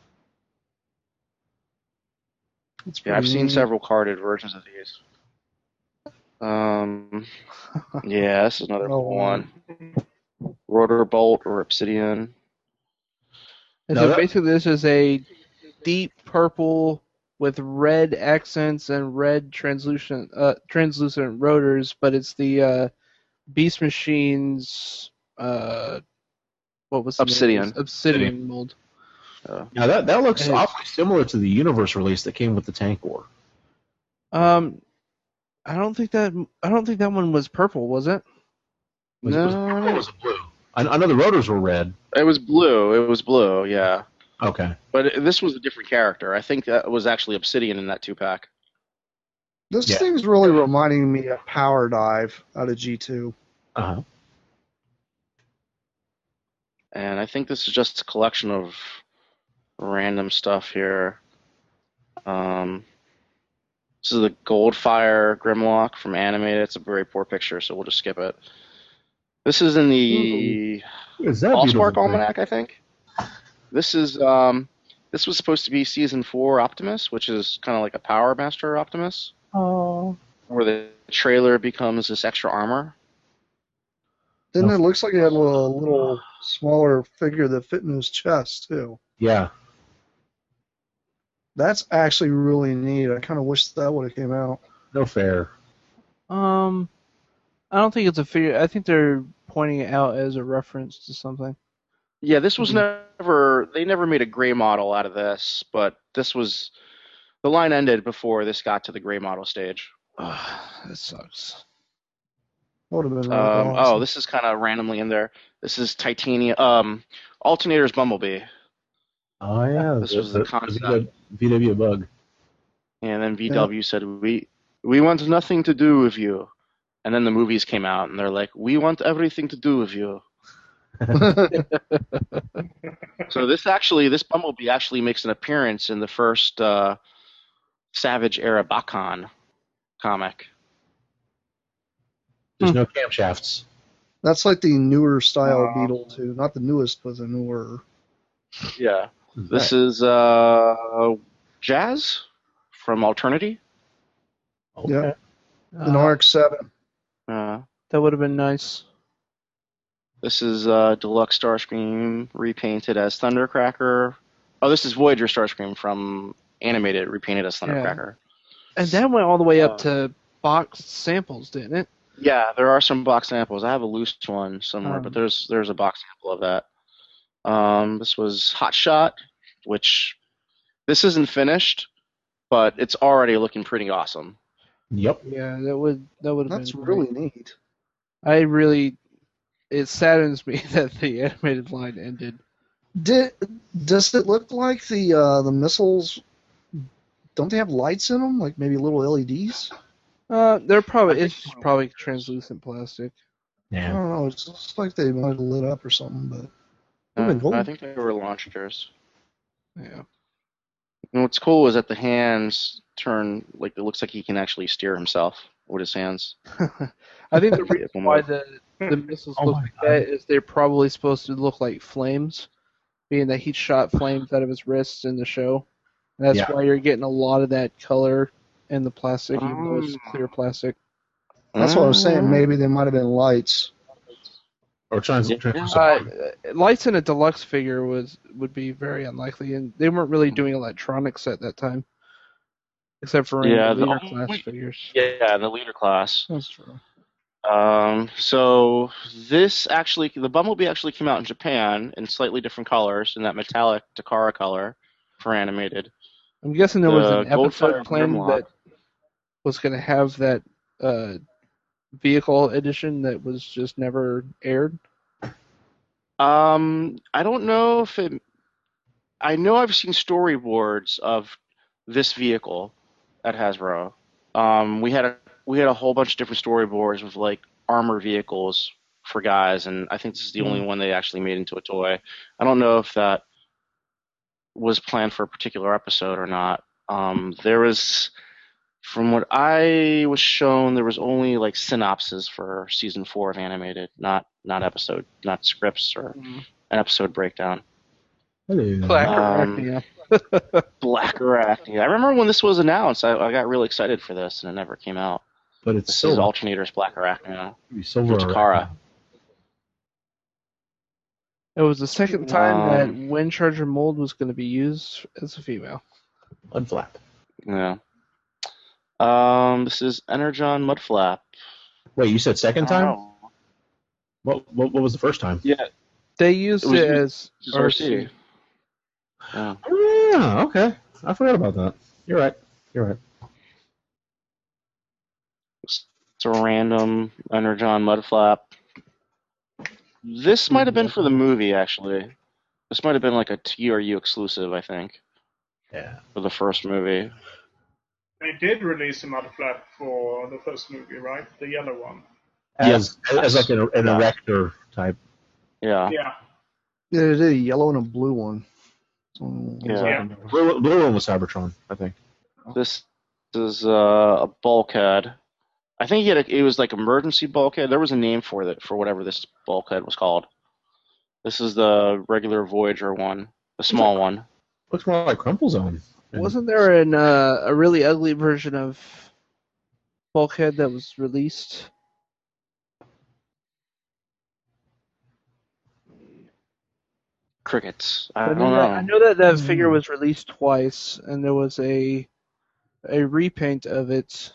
Yeah, I've seen several carded versions of these. Yeah, this is another cool one. Rotor Bolt or Obsidian. And so basically this is a deep purple with red accents and red translucent rotors, but it's the Beast Machines what was the Obsidian. Obsidian mold. Now that looks awfully similar to the Universe release that came with the Tank War. I don't think that one was purple, was it? Was it purple or No, was it blue? I know the rotors were red. it was blue. It was blue, yeah. Okay. But this was a different character. I think that was actually Obsidian in that 2-pack. This Yeah. thing's really reminding me of Power Dive out of G2. Uh-huh. And I think this is just a collection of random stuff here. This is the Goldfire Grimlock from Animated. It's a very poor picture, so we'll just skip it. This is in the Is that Allspark beautiful thing? Almanac, I think. This is this was supposed to be Season 4 Optimus, which is kind of like a Power Master Optimus, Oh. where the trailer becomes this extra armor. Then No. it looks like it had a little smaller figure that fit in his chest, too. Yeah. That's actually really neat. I kind of wish that would have came out. No fair. I don't think it's a figure. I think they're pointing it out as a reference to something. Yeah, this was never. They never made a gray model out of this, but this was. The line ended before this got to the gray model stage. That sucks. That would have been really awesome. Oh, this is kind of randomly in there. This is Titanium. Alternator's Bumblebee. Oh, yeah. This was the concept. VW bug. And then VW said, we want nothing to do with you. And then the movies came out, and they're like, we want everything to do with you. So this Bumblebee actually makes an appearance in the first Savage era Bakan comic. There's no camshafts. That's like the newer style Beetle, too. Not the newest, but the newer. Yeah. This is Jazz from Alternity. Okay. Yeah. An RX-7. That would have been nice. This is Deluxe Starscream repainted as Thundercracker. Oh, this is Voyager Starscream from Animated repainted as Thundercracker. And that went all the way up to box samples, didn't it? Yeah, there are some box samples. I have a loose one somewhere, but there's a box sample of that. This was Hot Shot, which this isn't finished, but it's already looking pretty awesome. Yep. Yeah, that would have That's been really great. neat. It saddens me that the animated line ended. Does it look like the missiles? Don't they have lights in them? Like maybe little LEDs? It's probably translucent plastic. I Yeah. don't know. It's just like they might have lit up or something, but it would have been cool. I think they were launchers. Yeah. And what's cool is that the hands turn, like, it looks like he can actually steer himself with his hands. I think the reason why the missiles Oh look my like God. that is they're probably supposed to look like flames, being that he shot flames out of his wrists in the show. And that's Yeah. why you're getting a lot of that color in the plastic, even though it's clear plastic. That's what I was saying. Maybe they might have been lights. Or trying to Lights in a deluxe figure would be very unlikely, and they weren't really doing electronics at that time, except for in Yeah, the the leader only- class figures. Yeah, in the leader class. That's true. So the Bumblebee actually came out in Japan in slightly different colors, in that metallic Takara color for Animated. I'm guessing there was The an episode Goldfire planned Grimlock. that was going to have that vehicle edition that was just never aired. I don't know if it. I know I've seen storyboards of this vehicle at Hasbro. We had a whole bunch of different storyboards with like armor vehicles for guys, and I think this is the only one they actually made into a toy. I don't know if that was planned for a particular episode or not. There was, from what I was shown, there was only like synopses for season 4 of Animated, not episode, not scripts or an episode breakdown. Black Arachnia. Black Arachnia. I remember when this was announced, I got really excited for this, and it never came out. But it's This is silver. Alternator's Black Arachnia. Silver For Takara. It was the second time that Wind Charger mold was going to be used as a female. Mudflap. Yeah. This is Energon Mudflap. Wait, you said second time? Oh. What was the first time? Yeah, They used was it as this is RC. Yeah. Oh, yeah, okay. I forgot about that. You're right. It's a random Energon Mudflap. This might have been for the movie, actually. This might have been like a TRU exclusive, I think, Yeah. for the first movie. They did release a Mudflap for the first movie, right? The yellow one. As like an Yeah. erector type. Yeah. Yeah. Yeah, they did a yellow and a blue one. Yeah. Blue one was Cybertron, I think. This is a bulkhead. I think it was like emergency bulkhead. There was a name for it, for whatever this bulkhead was called. This is the regular Voyager one, the small one. Looks more like Crumple Zone. Wasn't there a really ugly version of Bulkhead that was released? Crickets. I I don't know know. I know that figure was released twice, and there was a repaint of it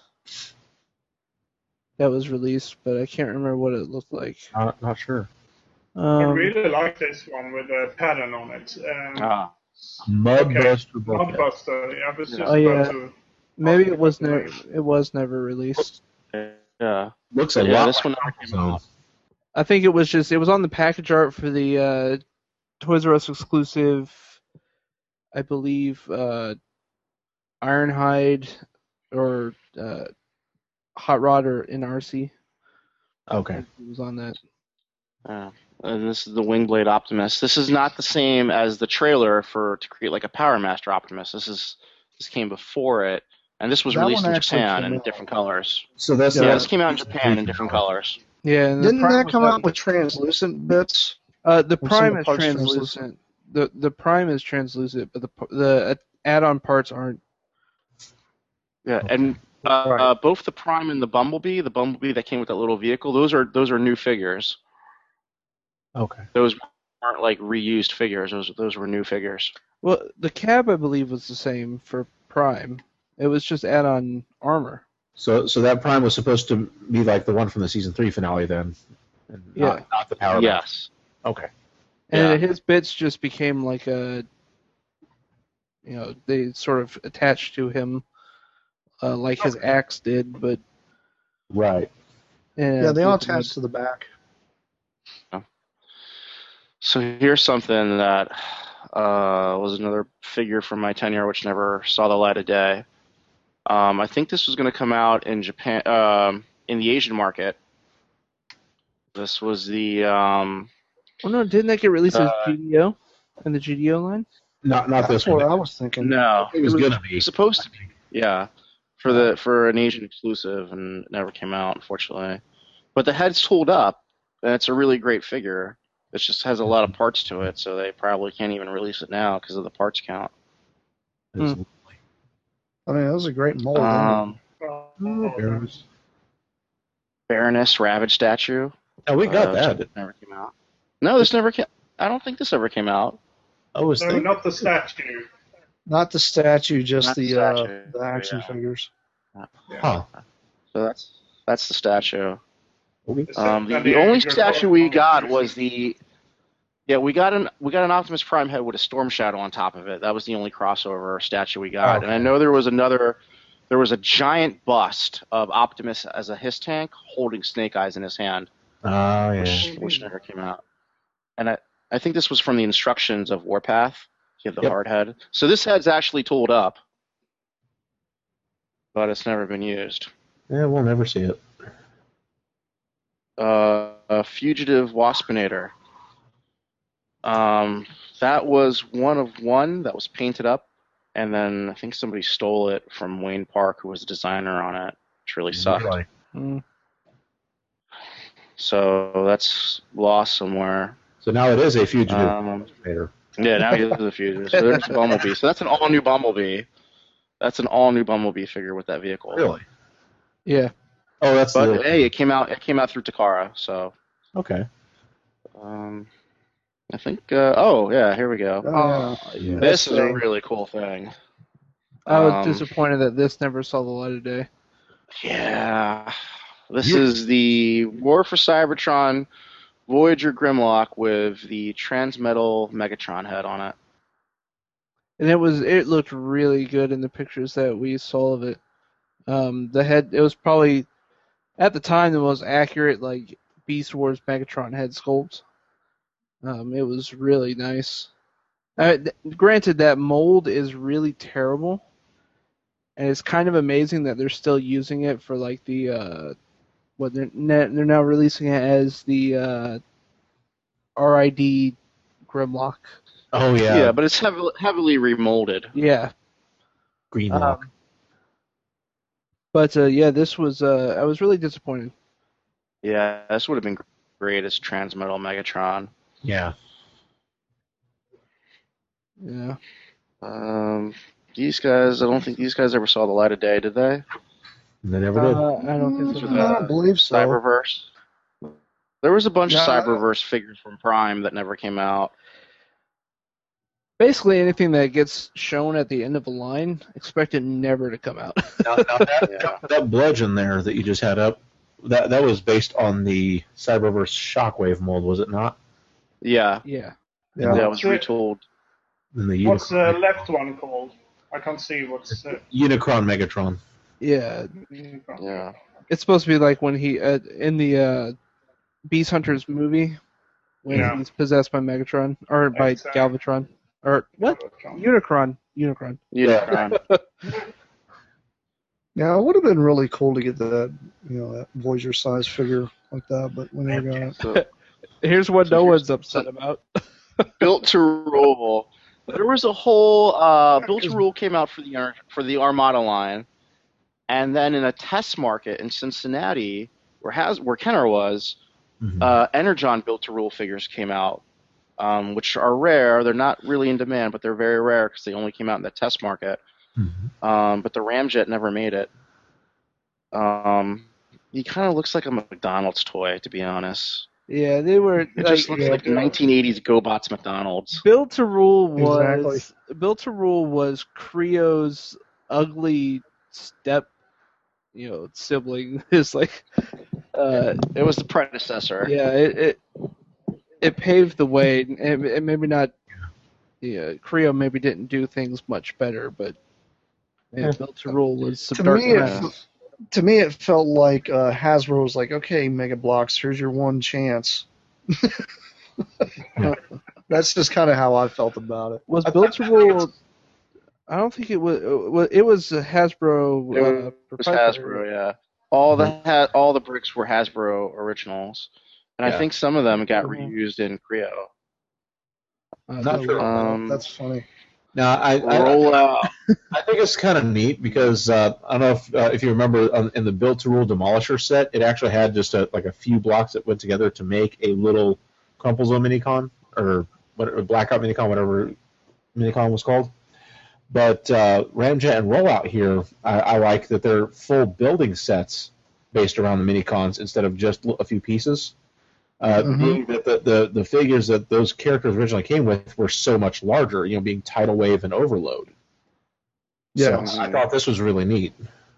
that was released, but I can't remember what it looked like. Not sure. I really like this one with a pattern on it. Mudbuster Bulkhead. Mudbuster. Yeah, I was just Oh, yeah. about to. Maybe it was never released. Yeah. Looks a Yeah, lot this like one never Crumple came Zone. out. I think it was on the package art for the Toys R Us exclusive, I believe, Ironhide or Hot Rod or NRC. Okay. It was on that. And this is the Wingblade Optimus. This is not the same as the trailer to create like a Power Master Optimus. This came before it, and this was That released one in actually Japan came in out. different colors. So that's Yeah, this came out in Japan in different colors. Yeah, and Didn't that come out with with translucent bits? the Or Prime some is parts translucent. The Prime is translucent, but the add-on parts aren't. Yeah, and both the Prime and the Bumblebee that came with that little vehicle, those are new figures. Okay. Those aren't like reused figures. Those were new figures. Well, the cab I believe was the same for Prime. It was just add-on armor. So that Prime was supposed to be like the one from the season 3 finale then, and Yeah. not the Power. Yes. Okay. And his bits just became like they sort of attached to him, like his axe did, but. Right. Yeah, they all attach to the back. So here's something that was another figure from my tenure, which never saw the light of day. I think this was going to come out in Japan, in the Asian market. This was the. Oh no! Didn't that get released as GDO in the GDO line? Not That's this what one. I was thinking. No, It was gonna be supposed to be. Yeah, for an Asian exclusive, and it never came out, unfortunately. But the head's tooled up, and it's a really great figure. It just has a lot of parts to it, so they probably can't even release it now because of the parts count. I mean, that was a great mold. Baroness Ravage statue. Oh, we got that. It never came out. No, this never came. I don't think this ever came out. I was No, thinking. not the statue. Not the statue, just Not the the statue, the action yeah. figures. Huh. So that's the statue. And The only statue we got was the. Yeah, we got an Optimus Prime head with a Storm Shadow on top of it. That was the only crossover statue we got. Okay. And I know there was a giant bust of Optimus as a HISS tank holding Snake Eyes in his hand, Oh, yeah. which never came out. And I think this was from the instructions of Warpath. You have the Yep. hard head. So this head's actually tooled up, but it's never been used. Yeah, we'll never see it. A Fugitive Waspinator. That was one of one that was painted up, and then I think somebody stole it from Wayne Park, who was the designer on it, which really sucked. Really. Mm. So that's lost somewhere. So now it is a fugitive. Yeah, now he is a fugitive. So there's Bumblebee. So that's an all-new Bumblebee. That's an all-new Bumblebee figure with that vehicle. Really? Yeah. Oh, that's But hey, it came out through Takara, so okay. I think. Oh yeah, here we go. Yeah. This is a really cool thing. I was disappointed that this never saw the light of day. Yeah, this is the War for Cybertron Voyager Grimlock with the Transmetal Megatron head on it. And it looked really good in the pictures that we saw of it. The head, it was probably at the time the most accurate like Beast Wars Megatron head sculpt. It was really nice. Granted, that mold is really terrible, and it's kind of amazing that they're still using it for like the they're now releasing it as the RID Grimlock. Oh yeah. Yeah, but it's heavily remolded. Yeah. Green Lock. But yeah, this was I was really disappointed. Yeah, this would have been great as Transmetal Megatron. Yeah. Yeah. These guys, I don't think these guys ever saw the light of day, did they? They never did. I don't think so. I don't believe so. Cyberverse. There was a bunch of No. Cyberverse figures from Prime that never came out. Basically, anything that gets shown at the end of a line, expect it never to come out. Now that bludgeon there that you just had up, that was based on the Cyberverse Shockwave mold, was it not? Yeah, Yeah. Yeah. that was retooled. In the What's the left one called? I can't see what's. Unicron Megatron. Yeah. Yeah. It's supposed to be like when he in the Beast Hunters movie when Yeah. he's possessed by Megatron or by Exactly. Galvatron or what? Unicron. Unicron. Yeah. Yeah, it would have been really cool to get that, that Voyager size figure like that, but we never got it. So, Here's what no one's upset about. Built to Rule. There was a whole Built to Rule came out for the Armada line, and then in a test market in Cincinnati, where Kenner was, Energon Built to Rule figures came out, which are rare. They're not really in demand, but they're very rare because they only came out in the test market. But the Ramjet never made it. He kind of looks like a McDonald's toy, to be honest. Yeah, they were. It just looks like 1980s GoBots McDonald's. Built to Rule was Exactly. Built to Rule was Creo's ugly step, sibling. It's like, It was the predecessor. yeah, it paved the way. It maybe not. Yeah, Creo maybe didn't do things much better, but yeah, Built to Rule was some To dark me, past. To me, it felt like Hasbro was like, okay, Mega Bloks, here's your one chance. That's just kind of how I felt about it. Was Built to Rule? I don't think it was. It was a Hasbro. It was proprietary. Hasbro, yeah. All the bricks were Hasbro originals, and I Yeah. think some of them got Mhm. reused in Creo. Not sure. That's funny. Now, I Roll out. I think it's kind of neat because I don't know if you remember in the Built to Rule Demolisher set, it actually had just a few blocks that went together to make a little Crumplezone Minicon or Blackout Minicon, whatever Minicon was called. But Ramjet and Rollout here, I like that they're full building sets based around the Minicons instead of just a few pieces. Being that the figures that those characters originally came with were so much larger, being Tidal Wave and Overload. Yeah. So I thought this was really neat.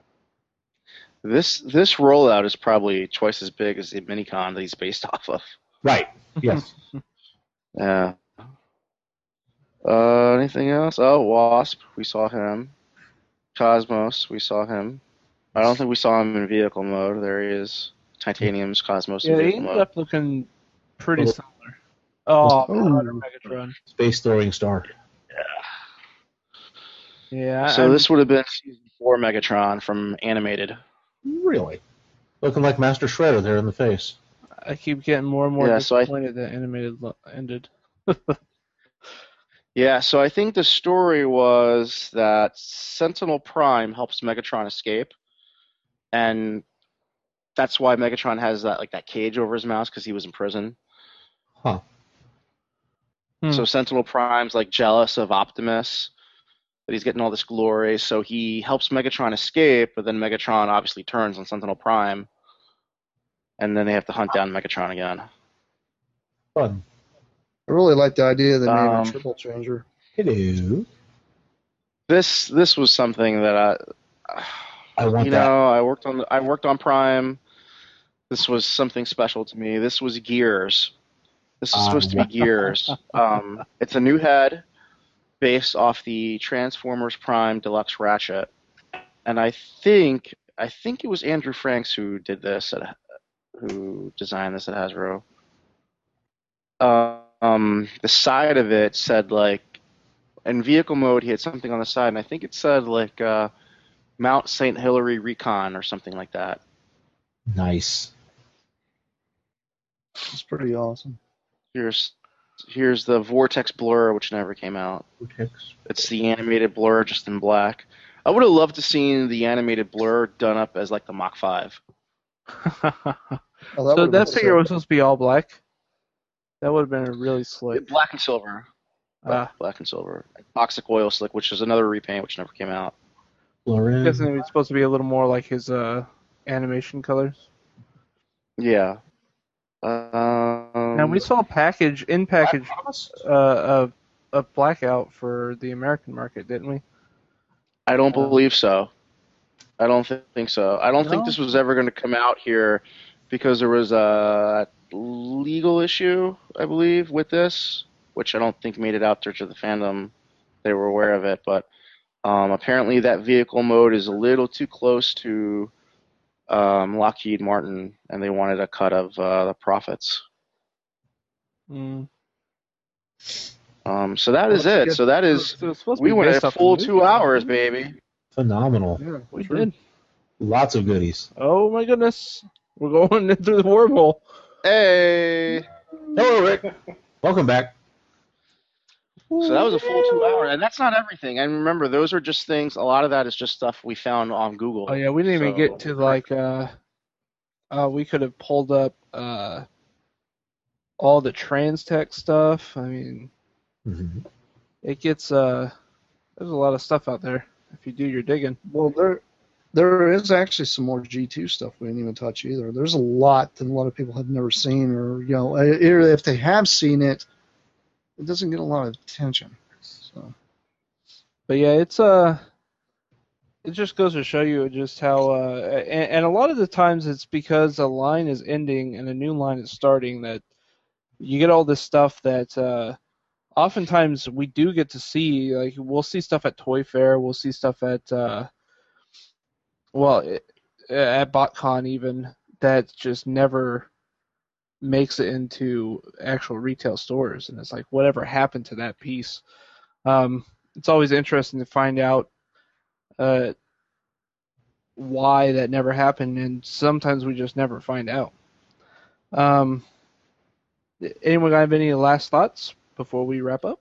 This rollout is probably twice as big as the Minicon that he's based off of. Right. Yes. Yeah. Anything else? Oh, Wasp. We saw him. Cosmos. We saw him. I don't think we saw him in vehicle mode. There he is. Titanium's Cosmos in Yeah, he vehicle ended mode. up looking pretty similar. Oh, Ooh. Hunter Megatron. Space Throwing Star. Yeah. So this would have been Season 4 Megatron from Animated. Really? Looking like Master Shredder there in the face. I keep getting more and more Yeah, so I- disappointed that animated ended. Yeah, so I think the story was that Sentinel Prime helps Megatron escape, and that's why Megatron has that cage over his mouth because he was in prison. Huh. So Sentinel Prime's jealous of Optimus, that he's getting all this glory, so he helps Megatron escape, but then Megatron obviously turns on Sentinel Prime, and then they have to hunt down Megatron again. Fun. I really like the idea of the name Um, of Triple Changer. Hello. This was something that I want that. I worked on Prime. This was something special to me. This was Gears. This is supposed to be Gears. It's a new head based off the Transformers Prime Deluxe Ratchet, and I think I think it was Andrew Franks who did this, who designed this at Hasbro. The side of it said like, in vehicle mode, he had something on the side, and I think it said like Mount St. Hilary Recon or something like that. Nice. It's pretty awesome. Here's the Vortex Blur, which never came out. Vortex. It's the animated Blur, just in black. I would have loved to seen the animated Blur done up as like the Mach 5. Oh, So would've that been figure sick. was supposed to be all black. That would have been a really slick. Black and silver. Ah. Black and silver. Toxic Oil Slick, which is another repaint, which never came out. Lauren. Guessing it was supposed to be a little more like his animation colors. Yeah. And we saw in package of Blackout for the American market, didn't we? I don't believe so. I don't think so. I don't think No? this was ever going to come out here because there was a legal issue, I believe, with this, which I don't think made it out there to the fandom. They were aware of it, but apparently that vehicle mode is a little too close to Lockheed Martin, and they wanted a cut of the profits. Mm. So that is it. So that is. So it's supposed to We be went based a off the full movie. 2 hours, baby. Phenomenal. Yeah, We true. did. Lots of goodies. Oh my goodness, we're going through the wormhole. Hey. Hello, Rick. Welcome back. So that was a full 2 hours, and that's not everything. And remember, those are just things. A lot of that is just stuff we found on Google. Oh yeah, we didn't even So- get to like we could have pulled up all the trans tech stuff. I mean, Mhm. it gets there's a lot of stuff out there if you do your digging. Well, there is actually some more G2 stuff we didn't even touch either. There's a lot that a lot of people have never seen, or if they have seen it, it doesn't get a lot of attention. So But yeah, it's it just goes to show you just how and a lot of the times it's because a line is ending and a new line is starting that you get all this stuff that oftentimes we do get to see. Like we'll see stuff at Toy Fair, we'll see stuff at at BotCon even that just never makes it into actual retail stores, and it's like whatever happened to that piece. It's always interesting to find out why that never happened, and sometimes we just never find out. Anyone have any last thoughts before we wrap up?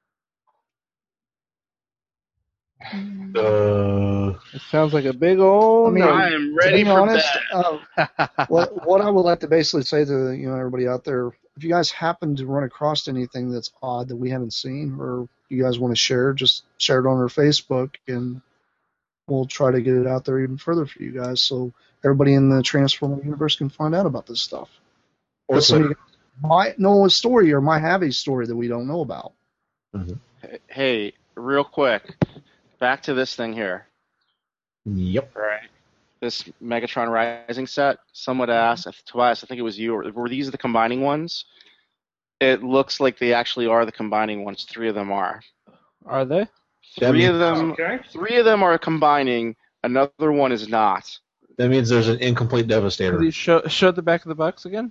It sounds like a big old. I mean, no. I am to ready be for honest, bed. what I would like to basically say to everybody out there, if you guys happen to run across anything that's odd that we haven't seen, or you guys want to share, just share it on our Facebook, and we'll try to get it out there even further for you guys, so everybody in the Transformer universe can find out about this stuff. Or Some of Twitter. you guys might know a story or might have a story that we don't know about. Hey, real quick, back to this thing here. Yep. Right. This Megatron Rising set. Someone asked, Tobias, I think it was you, or were these the combining ones? It looks like they actually are the combining ones. 3 of them are. Are they? Three of them. Okay. 3 of them are combining. Another one is not. That means there's an incomplete Devastator. Please show the back of the box again.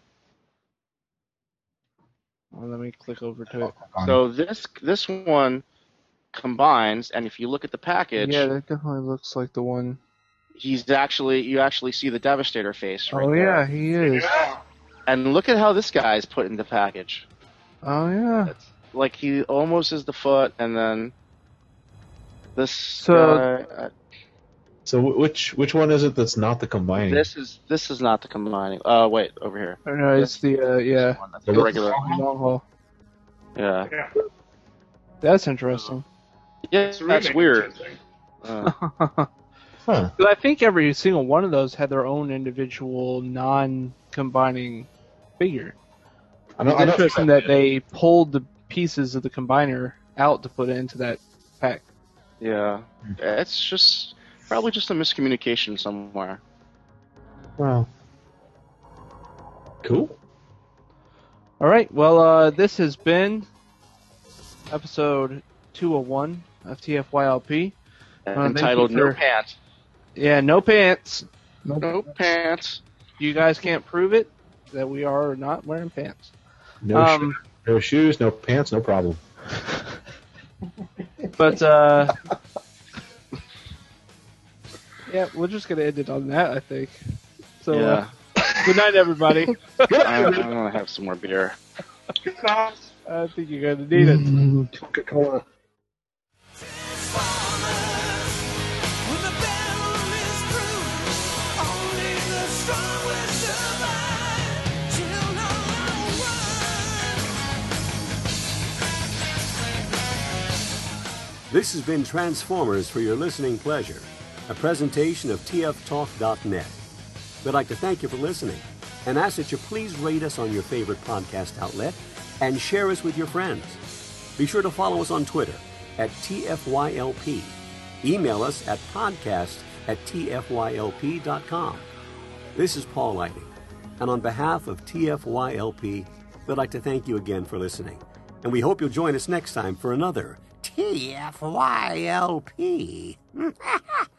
Well, let me click over to it. So this one combines, and if you look at the package, Yeah, that definitely looks like the one. you actually see the Devastator face right Oh there. yeah, he is. Yeah. And look at how this guy's put in the package. Oh yeah. It's like he almost is the foot, and then this So- guy, So which one is it that's not the combining? this is not the combining. Wait, over here. Oh, no, it's the yeah. One, that's the regular. Long haul. Yeah, Yeah. That's interesting. yeah, It's really that's weird. interesting. Huh. But I think every single one of those had their own individual non-combining figure. It's interesting that they pulled the pieces of the combiner out to put it into that pack. Yeah, it's just probably just a miscommunication somewhere. Wow. Cool. All right. Well, this has been episode 201 of TFYLP. Thank Entitled you "No for- Pants." Yeah, no pants. No pants. You guys can't prove it that we are not wearing pants. No shoes, no pants, no problem. But yeah, we're just gonna end it on that, I think. So Yeah. good night, everybody. I'm gonna have some more beer. Good night. I think you're gonna need it. Coca-Cola. When the battle is through, only the strong will survive. Children run. This has been Transformers for your listening pleasure, a presentation of tftalk.net. We'd like to thank you for listening and ask that you please rate us on your favorite podcast outlet and share us with your friends. Be sure to follow us on Twitter at TFYLP. Email us at podcast@tfylp.com. This is Paul Lighting, and on behalf of TFYLP, we'd like to thank you again for listening. And we hope you'll join us next time for another TFYLP.